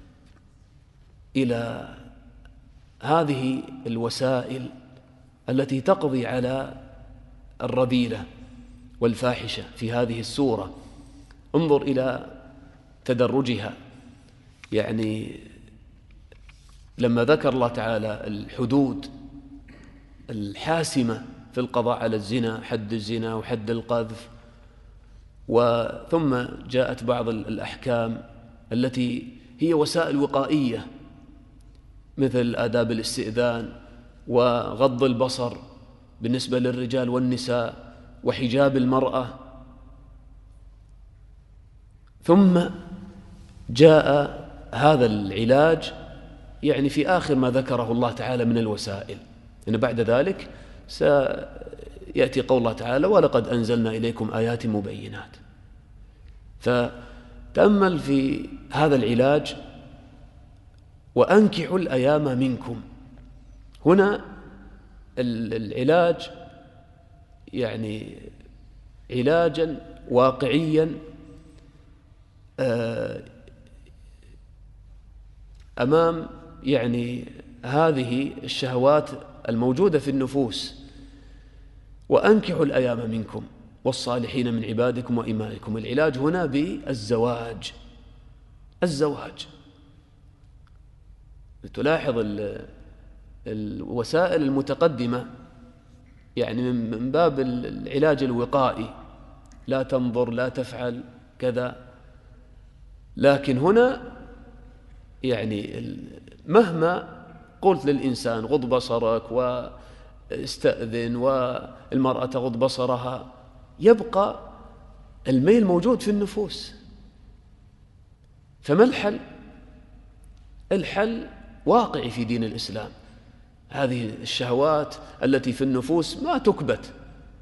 S1: إلى هذه الوسائل التي تقضي على الرذيلة والفاحشة في هذه السورة، انظر إلى تدرجها. يعني لما ذكر الله تعالى الحدود الحاسمة في القضاء على الزنا، حد الزنا وحد القذف، وثم جاءت بعض الأحكام التي هي وسائل وقائية مثل آداب الاستئذان وغض البصر بالنسبة للرجال والنساء وحجاب المرأة، ثم جاء هذا العلاج يعني في آخر ما ذكره الله تعالى من الوسائل، إن بعد ذلك سيأتي قول الله تعالى ولقد أنزلنا إليكم آيات مبينات. فتأمل في هذا العلاج وأنكحوا الأيام منكم. هنا العلاج يعني علاجا واقعيا أمام يعني هذه الشهوات الموجودة في النفوس. وأنكحوا الأيام منكم والصالحين من عبادكم وإمائكم. العلاج هنا بالزواج. الزواج تلاحظ الوسائل المتقدمة يعني من باب العلاج الوقائي، لا تنظر لا تفعل كذا، لكن هنا يعني مهما قلت للإنسان غض بصرك واستأذن والمرأة تغض بصرها، يبقى الميل موجود في النفوس. فما الحل؟ الحل واقعي في دين الإسلام. هذه الشهوات التي في النفوس ما تكبت،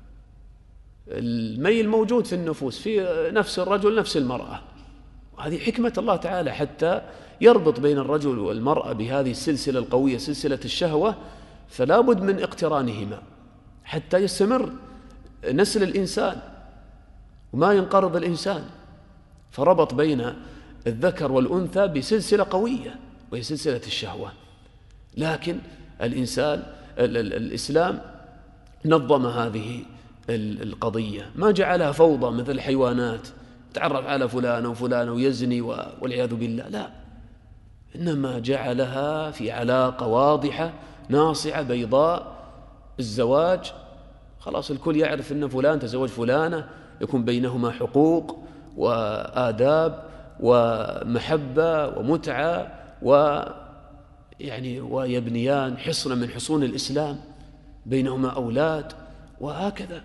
S1: الميل موجود في النفوس، في نفس الرجل نفس المرأة، وهذه حكمة الله تعالى حتى يربط بين الرجل والمرأة بهذه السلسلة القوية سلسلة الشهوة، فلا بد من اقترانهما حتى يستمر نسل الإنسان وما ينقرض الإنسان. فربط بين الذكر والأنثى بسلسلة قوية وهي سلسلة الشهوة. لكن الإنسان الإسلام نظم هذه القضية، ما جعلها فوضى مثل الحيوانات تعرف على فلان وفلان ويزني والعياذ بالله، لا، إنما جعلها في علاقة واضحة ناصعة بيضاء. الزواج خلاص الكل يعرف أن فلان تزوج فلانة، يكون بينهما حقوق وآداب ومحبة ومتعة ويعني ويبنيان حصنا من حصون الإسلام، بينهما أولاد وهكذا.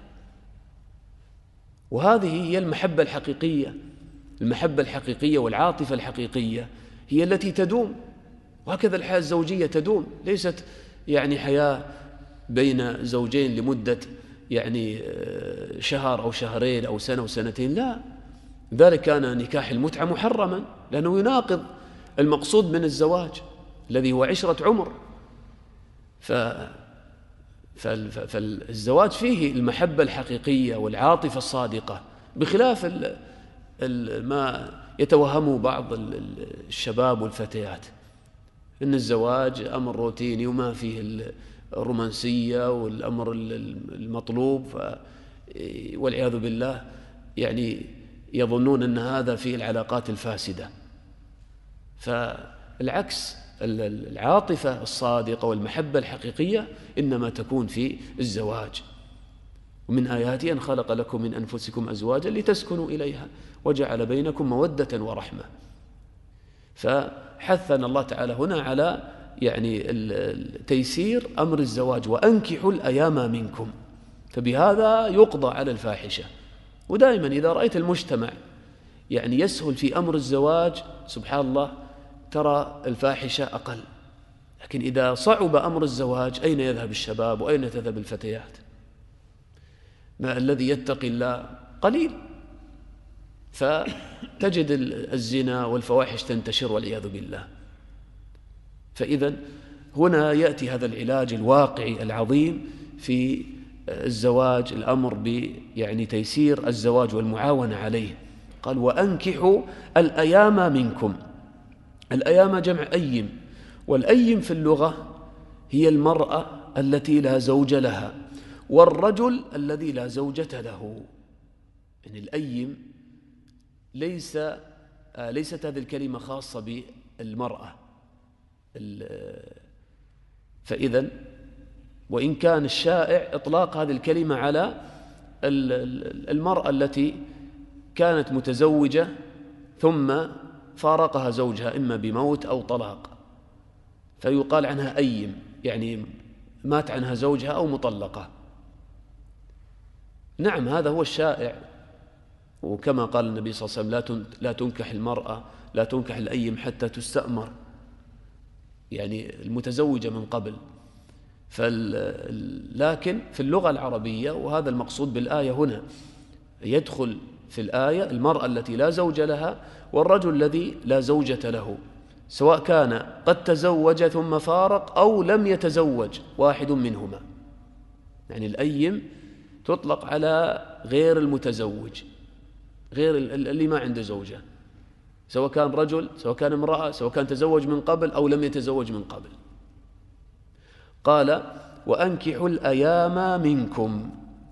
S1: وهذه هي المحبة الحقيقية. المحبة الحقيقية والعاطفة الحقيقية هي التي تدوم، وهكذا الحياة الزوجية تدوم، ليست يعني حياة بين زوجين لمدة يعني شهر أو شهرين أو سنة وسنتين، لا. ذلك كان نكاح المتعة محرما لأنه يناقض المقصود من الزواج الذي هو عشرة عمر. ف فالزواج فيه المحبة الحقيقية والعاطفة الصادقة، بخلاف ال ال ما يتوهمه بعض الشباب والفتيات إن الزواج أمر روتيني وما فيه الرومانسية والأمر المطلوب، والعياذ بالله يعني يظنون أن هذا فيه العلاقات الفاسدة. فالعكس، العاطفة الصادقة والمحبة الحقيقية إنما تكون في الزواج. ومن آياته أن خلق لكم من أنفسكم أزواجا لتسكنوا إليها وجعل بينكم مودة ورحمة. فحثنا الله تعالى هنا على يعني تيسير أمر الزواج، وأنكحوا الأيام منكم، فبهذا يقضى على الفاحشة. ودائما إذا رأيت المجتمع يعني يسهل في أمر الزواج سبحان الله ترى الفاحشة أقل، لكن إذا صعب أمر الزواج أين يذهب الشباب وأين تذهب الفتيات؟ ما الذي يتقي الله قليل، فتجد الزنا والفواحش تنتشر والعياذ بالله. فإذا هنا يأتي هذا العلاج الواقعي العظيم في الزواج، الأمر ب يعني تيسير الزواج والمعاونة عليه. قال وأنكحوا الأيام منكم. الأيام جمع أيم، والأيم في اللغة هي المرأة التي لا زوج لها، والرجل الذي لا زوجة له. يعني الأيم ليس ليست هذه الكلمة خاصة بالمرأة، فإذا وإن كان الشائع إطلاق هذه الكلمة على المرأة التي كانت متزوجة ثم فارقها زوجها إما بموت أو طلاق، فيقال عنها أيم، يعني مات عنها زوجها أو مطلقة. نعم هذا هو الشائع، وكما قال النبي صلى الله عليه وسلم لا تنكح المرأة لا تنكح الأيم حتى تستأمر، يعني المتزوجة من قبل. لكن في اللغة العربية، وهذا المقصود بالآية هنا، يدخل في الآية المرأة التي لا زوج لها والرجل الذي لا زوجة له، سواء كان قد تزوج ثم فارق أو لم يتزوج واحد منهما. يعني الأيم تطلق على غير المتزوج، غير اللي ما عنده زوجة، سواء كان رجل سواء كان امرأة، سواء كان تزوج من قبل أو لم يتزوج من قبل. قال وأنكحوا الأيام منكم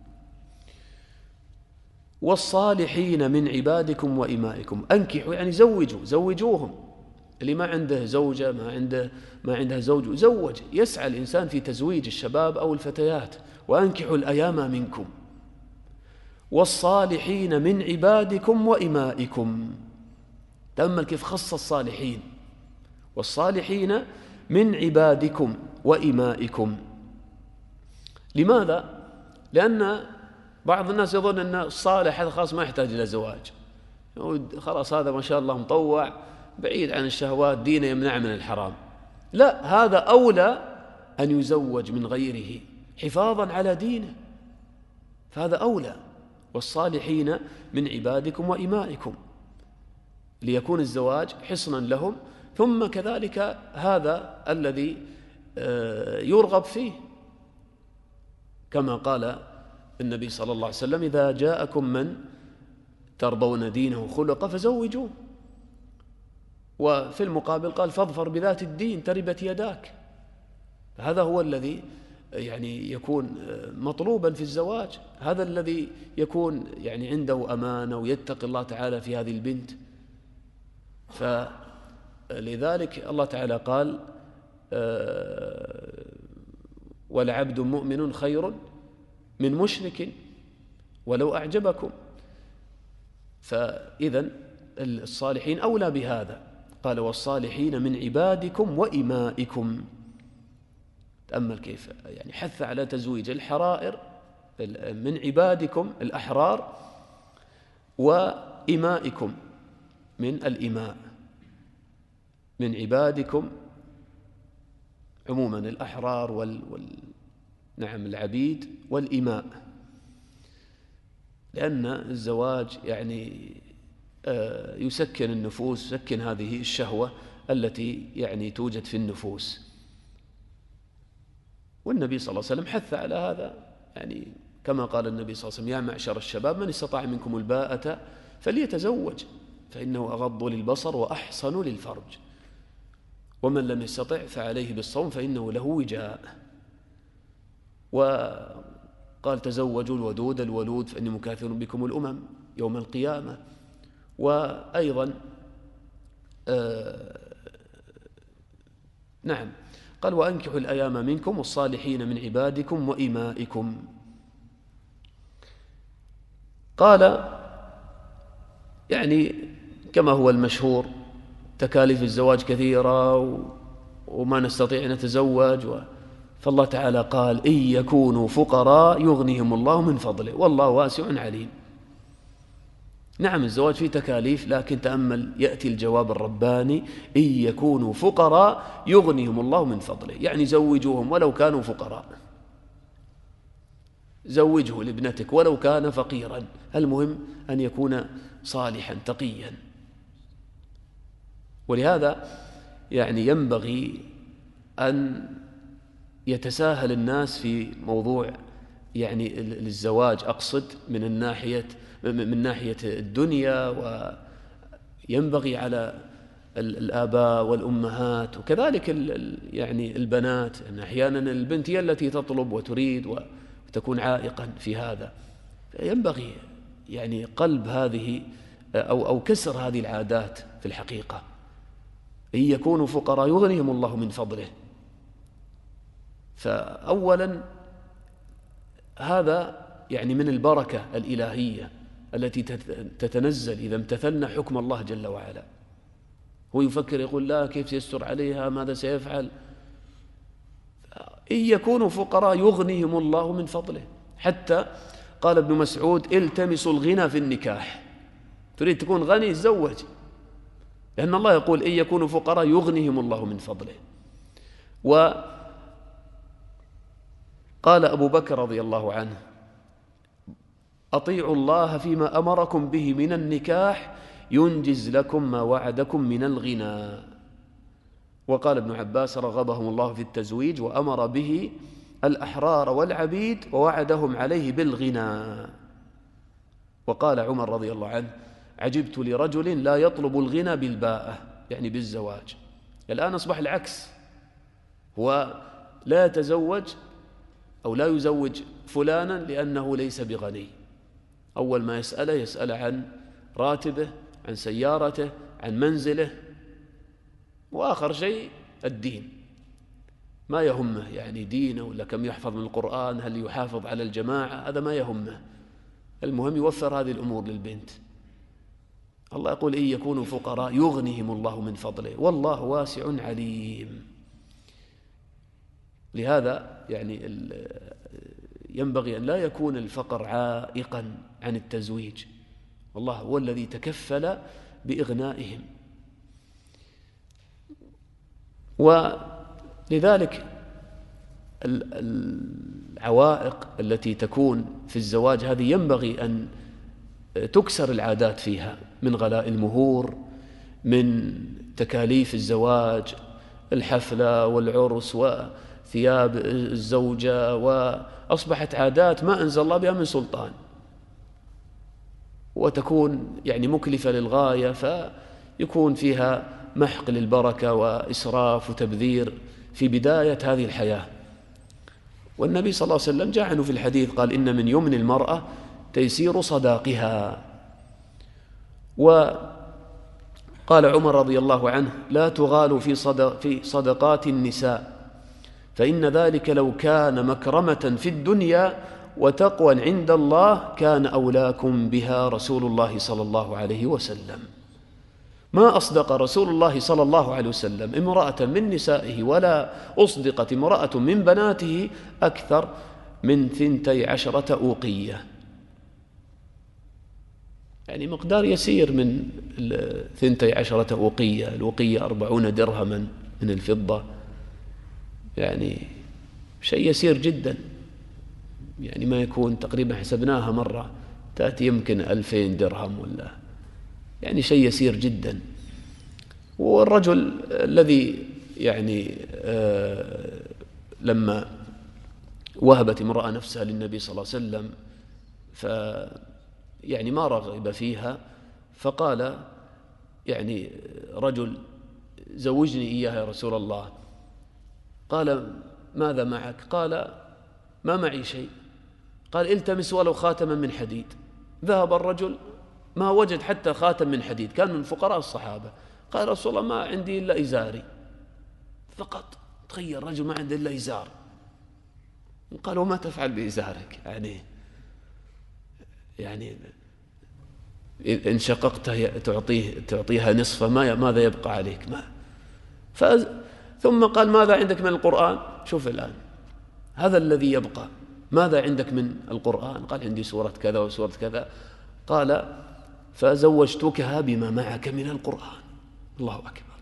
S1: والصالحين من عبادكم وإمائكم. أنكحوا يعني زوجوا، زوجوهم. اللي ما عنده زوجة ما عنده ما عندها زوج زوج، يسعى الإنسان في تزويج الشباب أو الفتيات. وأنكحوا الأيام منكم والصالحين من عبادكم وإمائكم. تأمل كيف خص الصالحين، والصالحين من عبادكم وإمائكم. لماذا؟ لأن بعض الناس يظن أن الصالح هذا خلاص ما يحتاج إلى زواج، خلاص هذا ما شاء الله مطوع بعيد عن الشهوات، دينه يمنع من الحرام. لا، هذا أولى أن يزوج من غيره حفاظا على دينه، فهذا أولى. والصالحين من عبادكم وإمائكم، ليكون الزواج حصنا لهم، ثم كذلك هذا الذي يرغب فيه، كما قال النبي صلى الله عليه وسلم إذا جاءكم من ترضون دينه خلقه فزوجوه. وفي المقابل قال فاظفر بذات الدين تربت يداك. هذا هو الذي يعني يكون مطلوبا في الزواج، هذا الذي يكون يعني عنده أمانة ويتقي الله تعالى في هذه البنت. فلذلك الله تعالى قال ولعبد مؤمن خير من مشرك ولو أعجبكم. فإذا الصالحين أولى بهذا. قال والصالحين من عبادكم وإمائكم. تأمل كيف يعني حث على تزويج الحرائر من عبادكم الأحرار، وإمائكم من الإماء. من عبادكم عموما الأحرار وال, وال... نعم العبيد والإماء، لأن الزواج يعني يسكن النفوس، يسكن هذه الشهوة التي يعني توجد في النفوس. والنبي صلى الله عليه وسلم حث على هذا، يعني كما قال النبي صلى الله عليه وسلم يا معشر الشباب من استطاع منكم الباءة فليتزوج، فإنه أغض للبصر وأحصن للفرج، ومن لم يستطع فعليه بالصوم فإنه له وجاء. وقال تزوجوا الودود الولود فإني مكاثر بكم الأمم يوم القيامة. وأيضا آه نعم قال وأنكحوا الأيام منكم والصالحين من عبادكم وإمائكم. قال يعني كما هو المشهور تكاليف الزواج كثيرة وما نستطيع أن نتزوج، فالله تعالى قال إن يكونوا فقراء يغنيهم الله من فضله والله واسع عليم. نعم الزواج فيه تكاليف، لكن تأمل يأتي الجواب الرباني إن يكونوا فقراء يغنيهم الله من فضله، يعني زوجوهم ولو كانوا فقراء، زوجه لابنتك ولو كان فقيرا، المهم أن يكون صالحا تقيا. ولهذا يعني ينبغي أن يتساهل الناس في موضوع يعني الزواج، أقصد من الناحية من ناحية الدنيا، وينبغي على الآباء والأمهات وكذلك يعني البنات أن أحيانا البنت هي التي تطلب وتريد وتكون عائقا في هذا، ينبغي يعني قلب هذه أو أو كسر هذه العادات في الحقيقة. إن يكونوا فقراء يغنيهم الله من فضله، فأولا هذا يعني من البركة الإلهية التي تتنزل إذا امتثلنا حكم الله جل وعلا. هو يفكر يقول لا كيف سيستر عليها، ماذا سيفعل؟ إن يكونوا فقراء يغنيهم الله من فضله. حتى قال ابن مسعود التمسوا الغنى في النكاح، تريد تكون غني تزوج، لأن الله يقول إن يكونوا فقراء يغنيهم الله من فضله. وقال أبو بكر رضي الله عنه أطيعوا الله فيما أمركم به من النكاح ينجز لكم ما وعدكم من الغنى. وقال ابن عباس رغبهم الله في التزويج وأمر به الأحرار والعبيد ووعدهم عليه بالغنى. وقال عمر رضي الله عنه عجبت لرجل لا يطلب الغنى بالباءة، يعني بالزواج. الآن أصبح العكس، هو لا يتزوج أو لا يزوج فلانا لأنه ليس بغني، أول ما يسأله يسأل عن راتبه، عن سيارته، عن منزله، وآخر شيء الدين، ما يهمه يعني دينه ولا كم يحفظ من القرآن، هل يحافظ على الجماعة، هذا ما يهمه، المهم يوفر هذه الأمور للبنت. الله يقول إن يكونوا فقراء يغنيهم الله من فضله والله واسع عليم. لهذا يعني ينبغي أن لا يكون الفقر عائقا عن التزويج، والله هو الذي تكفل بإغنائهم. ولذلك العوائق التي تكون في الزواج هذه ينبغي أن تكسر العادات فيها، من غلاء المهور، من تكاليف الزواج، الحفلة والعرس وثياب الزوجة، وأصبحت عادات ما أنزل الله بها من سلطان، وتكون يعني مكلفة للغاية، فيكون فيها محق للبركة وإسراف وتبذير في بداية هذه الحياة. والنبي صلى الله عليه وسلم جاء عنه في الحديث قال إن من يمن المرأة تيسير صداقها. وقال عمر رضي الله عنه لا تغالوا في صدق في صدقات النساء فإن ذلك لو كان مكرمة في الدنيا وتقوى عند الله كان أولاكم بها رسول الله صلى الله عليه وسلم. ما أصدق رسول الله صلى الله عليه وسلم امرأة من نسائه ولا أصدقت امرأة من بناته أكثر من ثنتي عشرة أوقية، يعني مقدار يسير من ثنتي عشرة أوقية. الأوقية أربعون درهما من الفضة، يعني شيء يسير جدا، يعني ما يكون تقريبا حسبناها مرة تأتي يمكن ألفين درهم ولا، يعني شيء يسير جدا. والرجل الذي يعني آه لما وهبت امرأة نفسها للنبي صلى الله عليه وسلم ف يعني ما رغب فيها، فقال يعني رجل زوجني إياها يا رسول الله. قال ماذا معك؟ قال ما معي شيء. قال التمس ولو خاتما من حديد. ذهب الرجل ما وجد حتى خاتم من حديد، كان من فقراء الصحابة. قال رسول الله ما عندي إلا إزاري فقط. تخيل رجل ما عنده إلا إزار. قال وما تفعل بإزارك؟ يعني يعني إن شققته تعطيه تعطيها نصفه ما ماذا يبقى عليك؟ ما فأز... ثم قال ماذا عندك من القرآن؟ شوف الآن هذا الذي يبقى، ماذا عندك من القرآن؟ قال عندي سورة كذا وسورة كذا. قال فزوجتكها بما معك من القرآن. الله أكبر.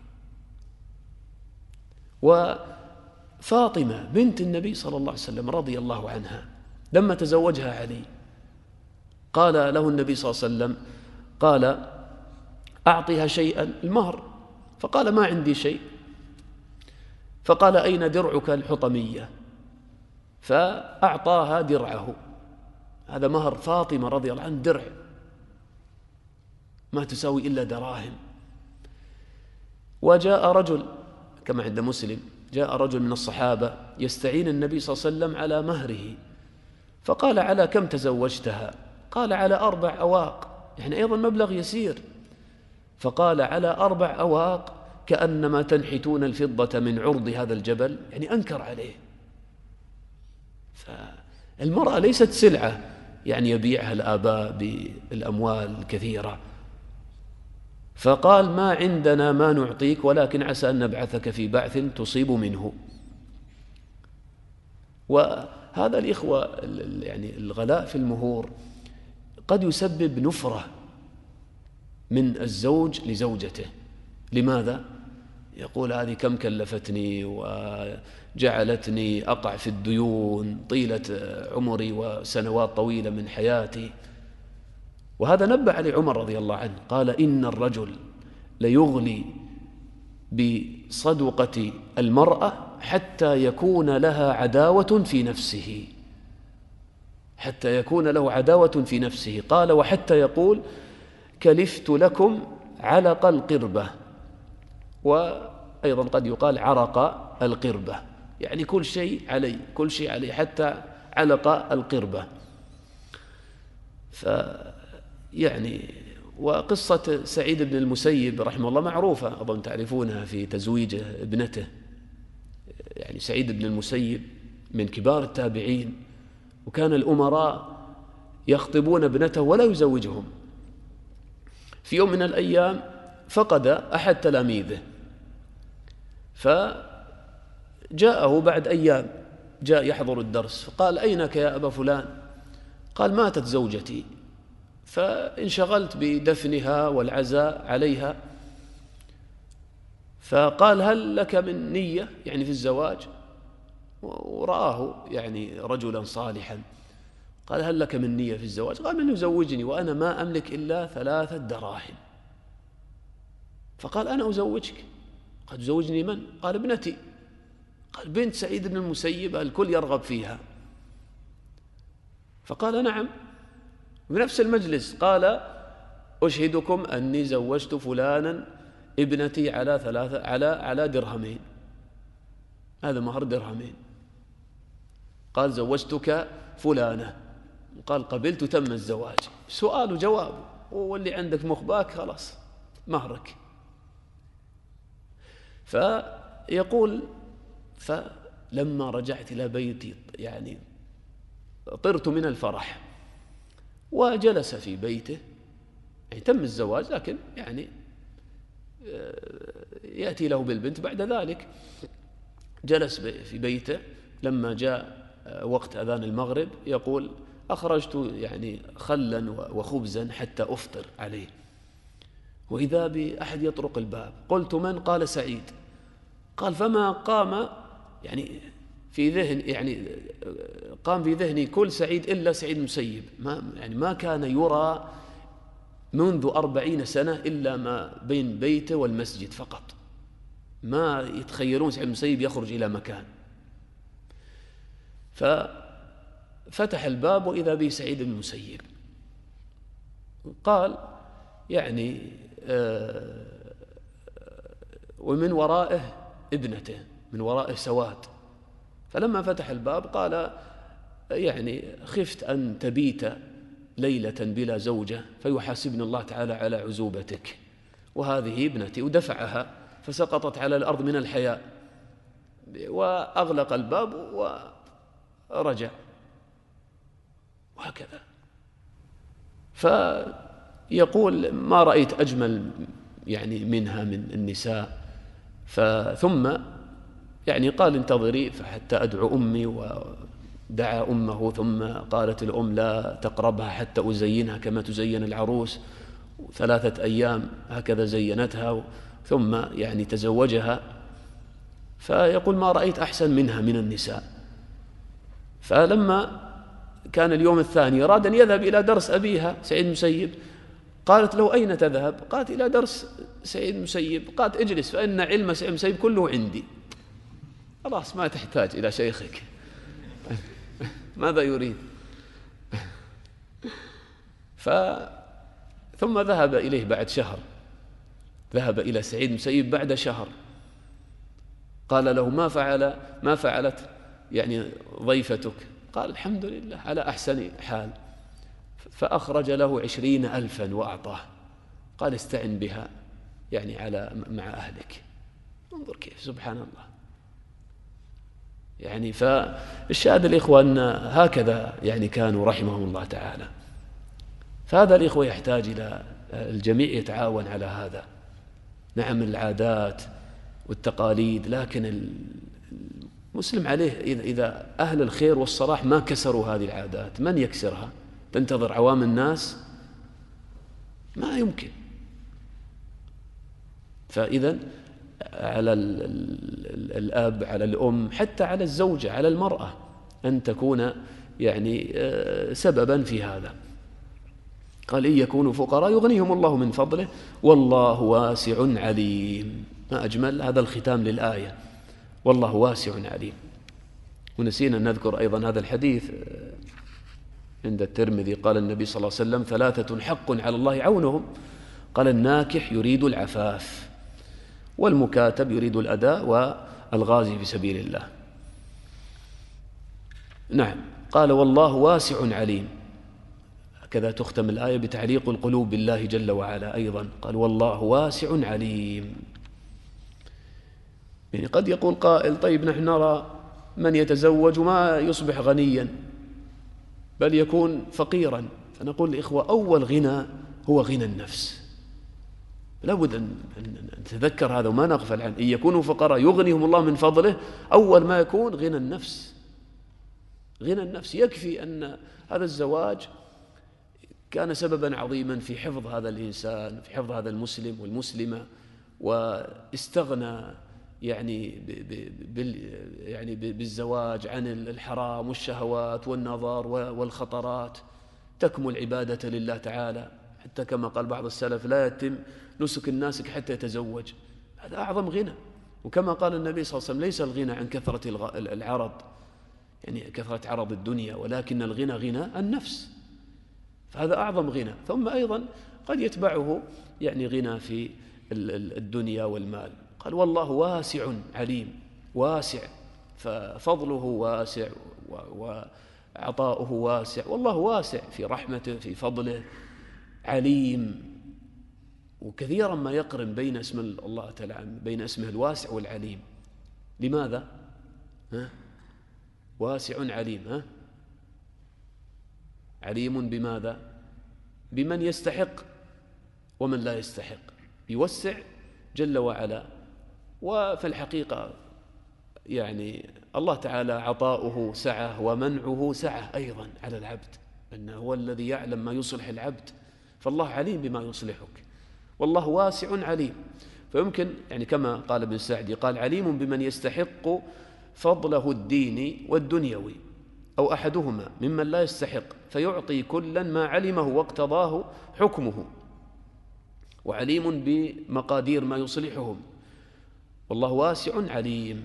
S1: وفاطمة بنت النبي صلى الله عليه وسلم رضي الله عنها لما تزوجها علي قال له النبي صلى الله عليه وسلم قال أعطيها شيئا المهر، فقال ما عندي شيء. فقال أين درعك الحطمية؟ فأعطاها درعه. هذا مهر فاطمة رضي الله عنها، درع ما تساوي إلا دراهم. وجاء رجل كما عند مسلم، جاء رجل من الصحابة يستعين النبي صلى الله عليه وسلم على مهره، فقال على كم تزوجتها؟ قال على أربع أواق، يعني أيضا مبلغ يسير. فقال على أربع أواق كأنما تنحتون الفضة من عرض هذا الجبل، يعني أنكر عليه. فالمرأة ليست سلعة يعني يبيعها الآباء بالأموال الكثيرة. فقال ما عندنا ما نعطيك ولكن عسى أن نبعثك في بعث تصيب منه. وهذا الإخوة يعني الغلاء في المهور قد يسبب نفرة من الزوج لزوجته. لماذا؟ يقول هذه كم كلفتني وجعلتني أقع في الديون طيلة عمري وسنوات طويلة من حياتي. وهذا نبه عليه عمر رضي الله عنه، قال إن الرجل ليغلي بصدقة المرأة حتى يكون لها عداوة في نفسه، حتى يكون له عداوة في نفسه. قال وحتى يقول كلفت لكم علق القربة، وأيضا قد يقال عرق القربة، يعني كل شيء علي، كل شيء علي حتى علق القربة. ف يعني وقصة سعيد بن المسيب رحمه الله معروفة، أظن تعرفونها في تزويج ابنته. يعني سعيد بن المسيب من كبار التابعين، وكان الأمراء يخطبون ابنته ولا يزوجهم. في يوم من الأيام فقد أحد تلاميذه، فجاءه بعد أيام جاء يحضر الدرس، فقال أينك يا أبا فلان؟ قال ماتت زوجتي فانشغلت بدفنها والعزاء عليها. فقال هل لك من نية يعني في الزواج؟ ورآه يعني رجلا صالحا. قال هل لك من نية في الزواج؟ قال من يزوجني وأنا ما أملك إلا ثلاثة دراهم. فقال أنا أزوجك. قد تزوجني من؟ قال ابنتي. قال بنت سعيد بن المسيب الكل يرغب فيها. فقال نعم. بنفس المجلس قال أشهدكم أني زوجت فلانا ابنتي على ثلاثة على على درهمين، هذا مهر درهمين. قال زوجتك فلانة، قال قبلت تم الزواج. سؤال وجواب، واللي عندك مخباك خلاص مهرك. فيقول فلما رجعت إلى بيتي يعني طرت من الفرح، وجلس في بيته، يعني تم الزواج لكن يعني يأتي له بالبنت بعد ذلك. جلس في بيته لما جاء وقت أذان المغرب، يقول أخرجت يعني خلا وخبزا حتى أفطر عليه، وإذا بأحد يطرق الباب. قلت من؟ قال سعيد. قال فما قام يعني في ذهن يعني قام في ذهني كل سعيد إلا سعيد المسيب. ما يعني ما كان يرى منذ أربعين سنة إلا ما بين بيته والمسجد فقط، ما يتخيلون سعيد المسيب يخرج إلى مكان. ففتح الباب وإذا به سعيد المسيب. قال يعني ومن ورائه ابنته، من ورائه سواد. فلما فتح الباب قال يعني خفت أن تبيت ليلة بلا زوجة فيحاسبني الله تعالى على عزوبتك، وهذه ابنتي، ودفعها فسقطت على الأرض من الحياء، وأغلق الباب ورجع، وهكذا. فيقول ما رأيت أجمل يعني منها من النساء. ثم يعني قال انتظري حتى أدعو أمي، ودعا أمه، ثم قالت الأم لا تقربها حتى أزينها كما تزين العروس. ثلاثة أيام هكذا زينتها، ثم يعني تزوجها. فيقول ما رأيت أحسن منها من النساء. فلما كان اليوم الثاني أراد أن يذهب إلى درس أبيها سعيد المسيب. قالت له أين تذهب؟ قالت إلى درس سعيد المسيب. قالت اجلس فإن علم سعيد المسيب كله عندي. خلاص ما تحتاج إلى شيخك. ماذا يريد؟ ف ثم ذهب إليه بعد شهر، ذهب إلى سعيد المسيب بعد شهر. قال له ما فعل ما فعلت يعني ضيفتك؟ قال الحمد لله على أحسن حال. فأخرج له عشرين ألفا وأعطاه. قال استعن بها يعني على مع أهلك. انظر كيف سبحان الله. يعني فالشاهد الإخوة أن هكذا يعني كانوا رحمهم الله تعالى. فهذا الإخوة يحتاج إلى الجميع يتعاون على هذا. نعم العادات والتقاليد، لكن المسلم عليه إذا أهل الخير والصلاح ما كسروا هذه العادات، من يكسرها؟ تنتظر عوام الناس؟ ما يمكن. فإذا على الأب، على الأم، حتى على الزوجة، على المرأة أن تكون يعني سببا في هذا. قال إن يكونوا فقراء يغنيهم الله من فضله والله واسع عليم. ما أجمل هذا الختام للآية، والله واسع عليم. ونسينا أن نذكر أيضا هذا الحديث عند الترمذي. قال النبي صلى الله عليه وسلم ثلاثة حق على الله عونهم. قال الناكح يريد العفاف، والمكاتب يريد الأداء، والغازي في سبيل الله. نعم. قال والله واسع عليم. هكذا تختم الآية بتعليق القلوب بالله جل وعلا أيضا. قال والله واسع عليم. يعني قد يقول قائل طيب نحن نرى من يتزوج ما يصبح غنيا بل يكون فقيرا. فنقول لإخوة أول غنى هو غنى النفس. لابد أن نتذكر هذا وما نغفل عنه. إن يكونوا فقراء يغنيهم الله من فضله، أول ما يكون غنى النفس. غنى النفس. يكفي أن هذا الزواج كان سببا عظيما في حفظ هذا الإنسان، في حفظ هذا المسلم والمسلمة، واستغنى يعني بال يعني بالزواج عن الحرام والشهوات والنظر والخطرات. تكمل عبادة لله تعالى، حتى كما قال بعض السلف لا يتم نسك الناسك حتى يتزوج. هذا أعظم غنى. وكما قال النبي صلى الله عليه وسلم ليس الغنى عن كثرة العرض، يعني كثرة عرض الدنيا، ولكن الغنى غنى النفس. فهذا أعظم غنى. ثم أيضا قد يتبعه يعني غنى في الدنيا والمال. قال والله واسع عليم. واسع، ففضله واسع وعطاؤه واسع. والله واسع في رحمته في فضله. عليم. وكثيرا ما يقرن بين اسم الله تعالى بين اسمه الواسع والعليم. لماذا؟ ها؟ واسع عليم. ها؟ عليم بماذا؟ بمن يستحق ومن لا يستحق. يوسع جل وعلا. وفي الحقيقة يعني الله تعالى عطاؤه سعة ومنعه سعة أيضا على العبد، أنه هو الذي يعلم ما يصلح العبد. فالله عليم بما يصلحك، والله واسع عليم. فيمكن يعني كما قال ابن سعدي قال عليم بمن يستحق فضله الديني والدنيوي أو أحدهما ممن لا يستحق، فيعطي كلا ما علمه واقتضاه حكمه. وعليم بمقادير ما يصلحهم. والله واسع عليم.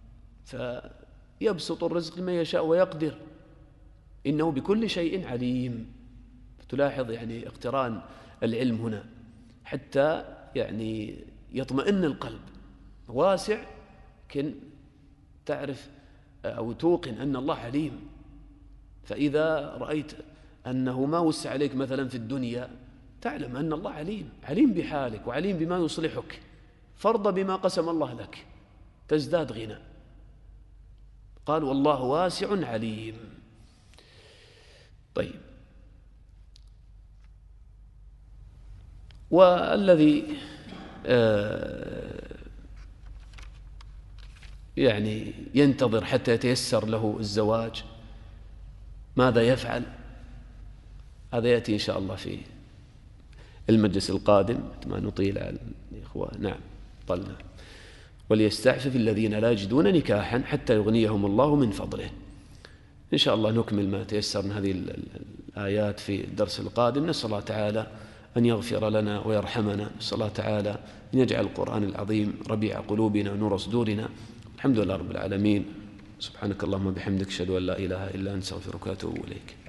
S1: فيبسط الرزق لمن يشاء ويقدر، إنه بكل شيء عليم. فتلاحظ يعني اقتران العلم هنا. حتى يعني يطمئن القلب. واسع كن تعرف أو توقن أن الله عليم، فإذا رأيت أنه ما وسع عليك مثلا في الدنيا تعلم أن الله عليم، عليم بحالك وعليم بما يصلحك، فارض بما قسم الله لك تزداد غنى. قال والله واسع عليم. طيب، والذي آه يعني ينتظر حتى يتيسر له الزواج ماذا يفعل؟ هذا يأتي إن شاء الله في المجلس القادم، ما نطيل على الإخوة. نعم طلنا. وليستعفف الذين لا يجدون نكاحا حتى يغنيهم الله من فضله. إن شاء الله نكمل ما تيسر من هذه الآيات في الدرس القادم. نسأل الله تعالى أن يغفر لنا ويرحمنا، نسأل الله تعالى أن يجعل القرآن العظيم ربيع قلوبنا ونور صدورنا. الحمد لله رب العالمين. سبحانك اللهم وبحمدك، أشهد أن لا إله إلا أنت، أستغفرك وأتوب إليك.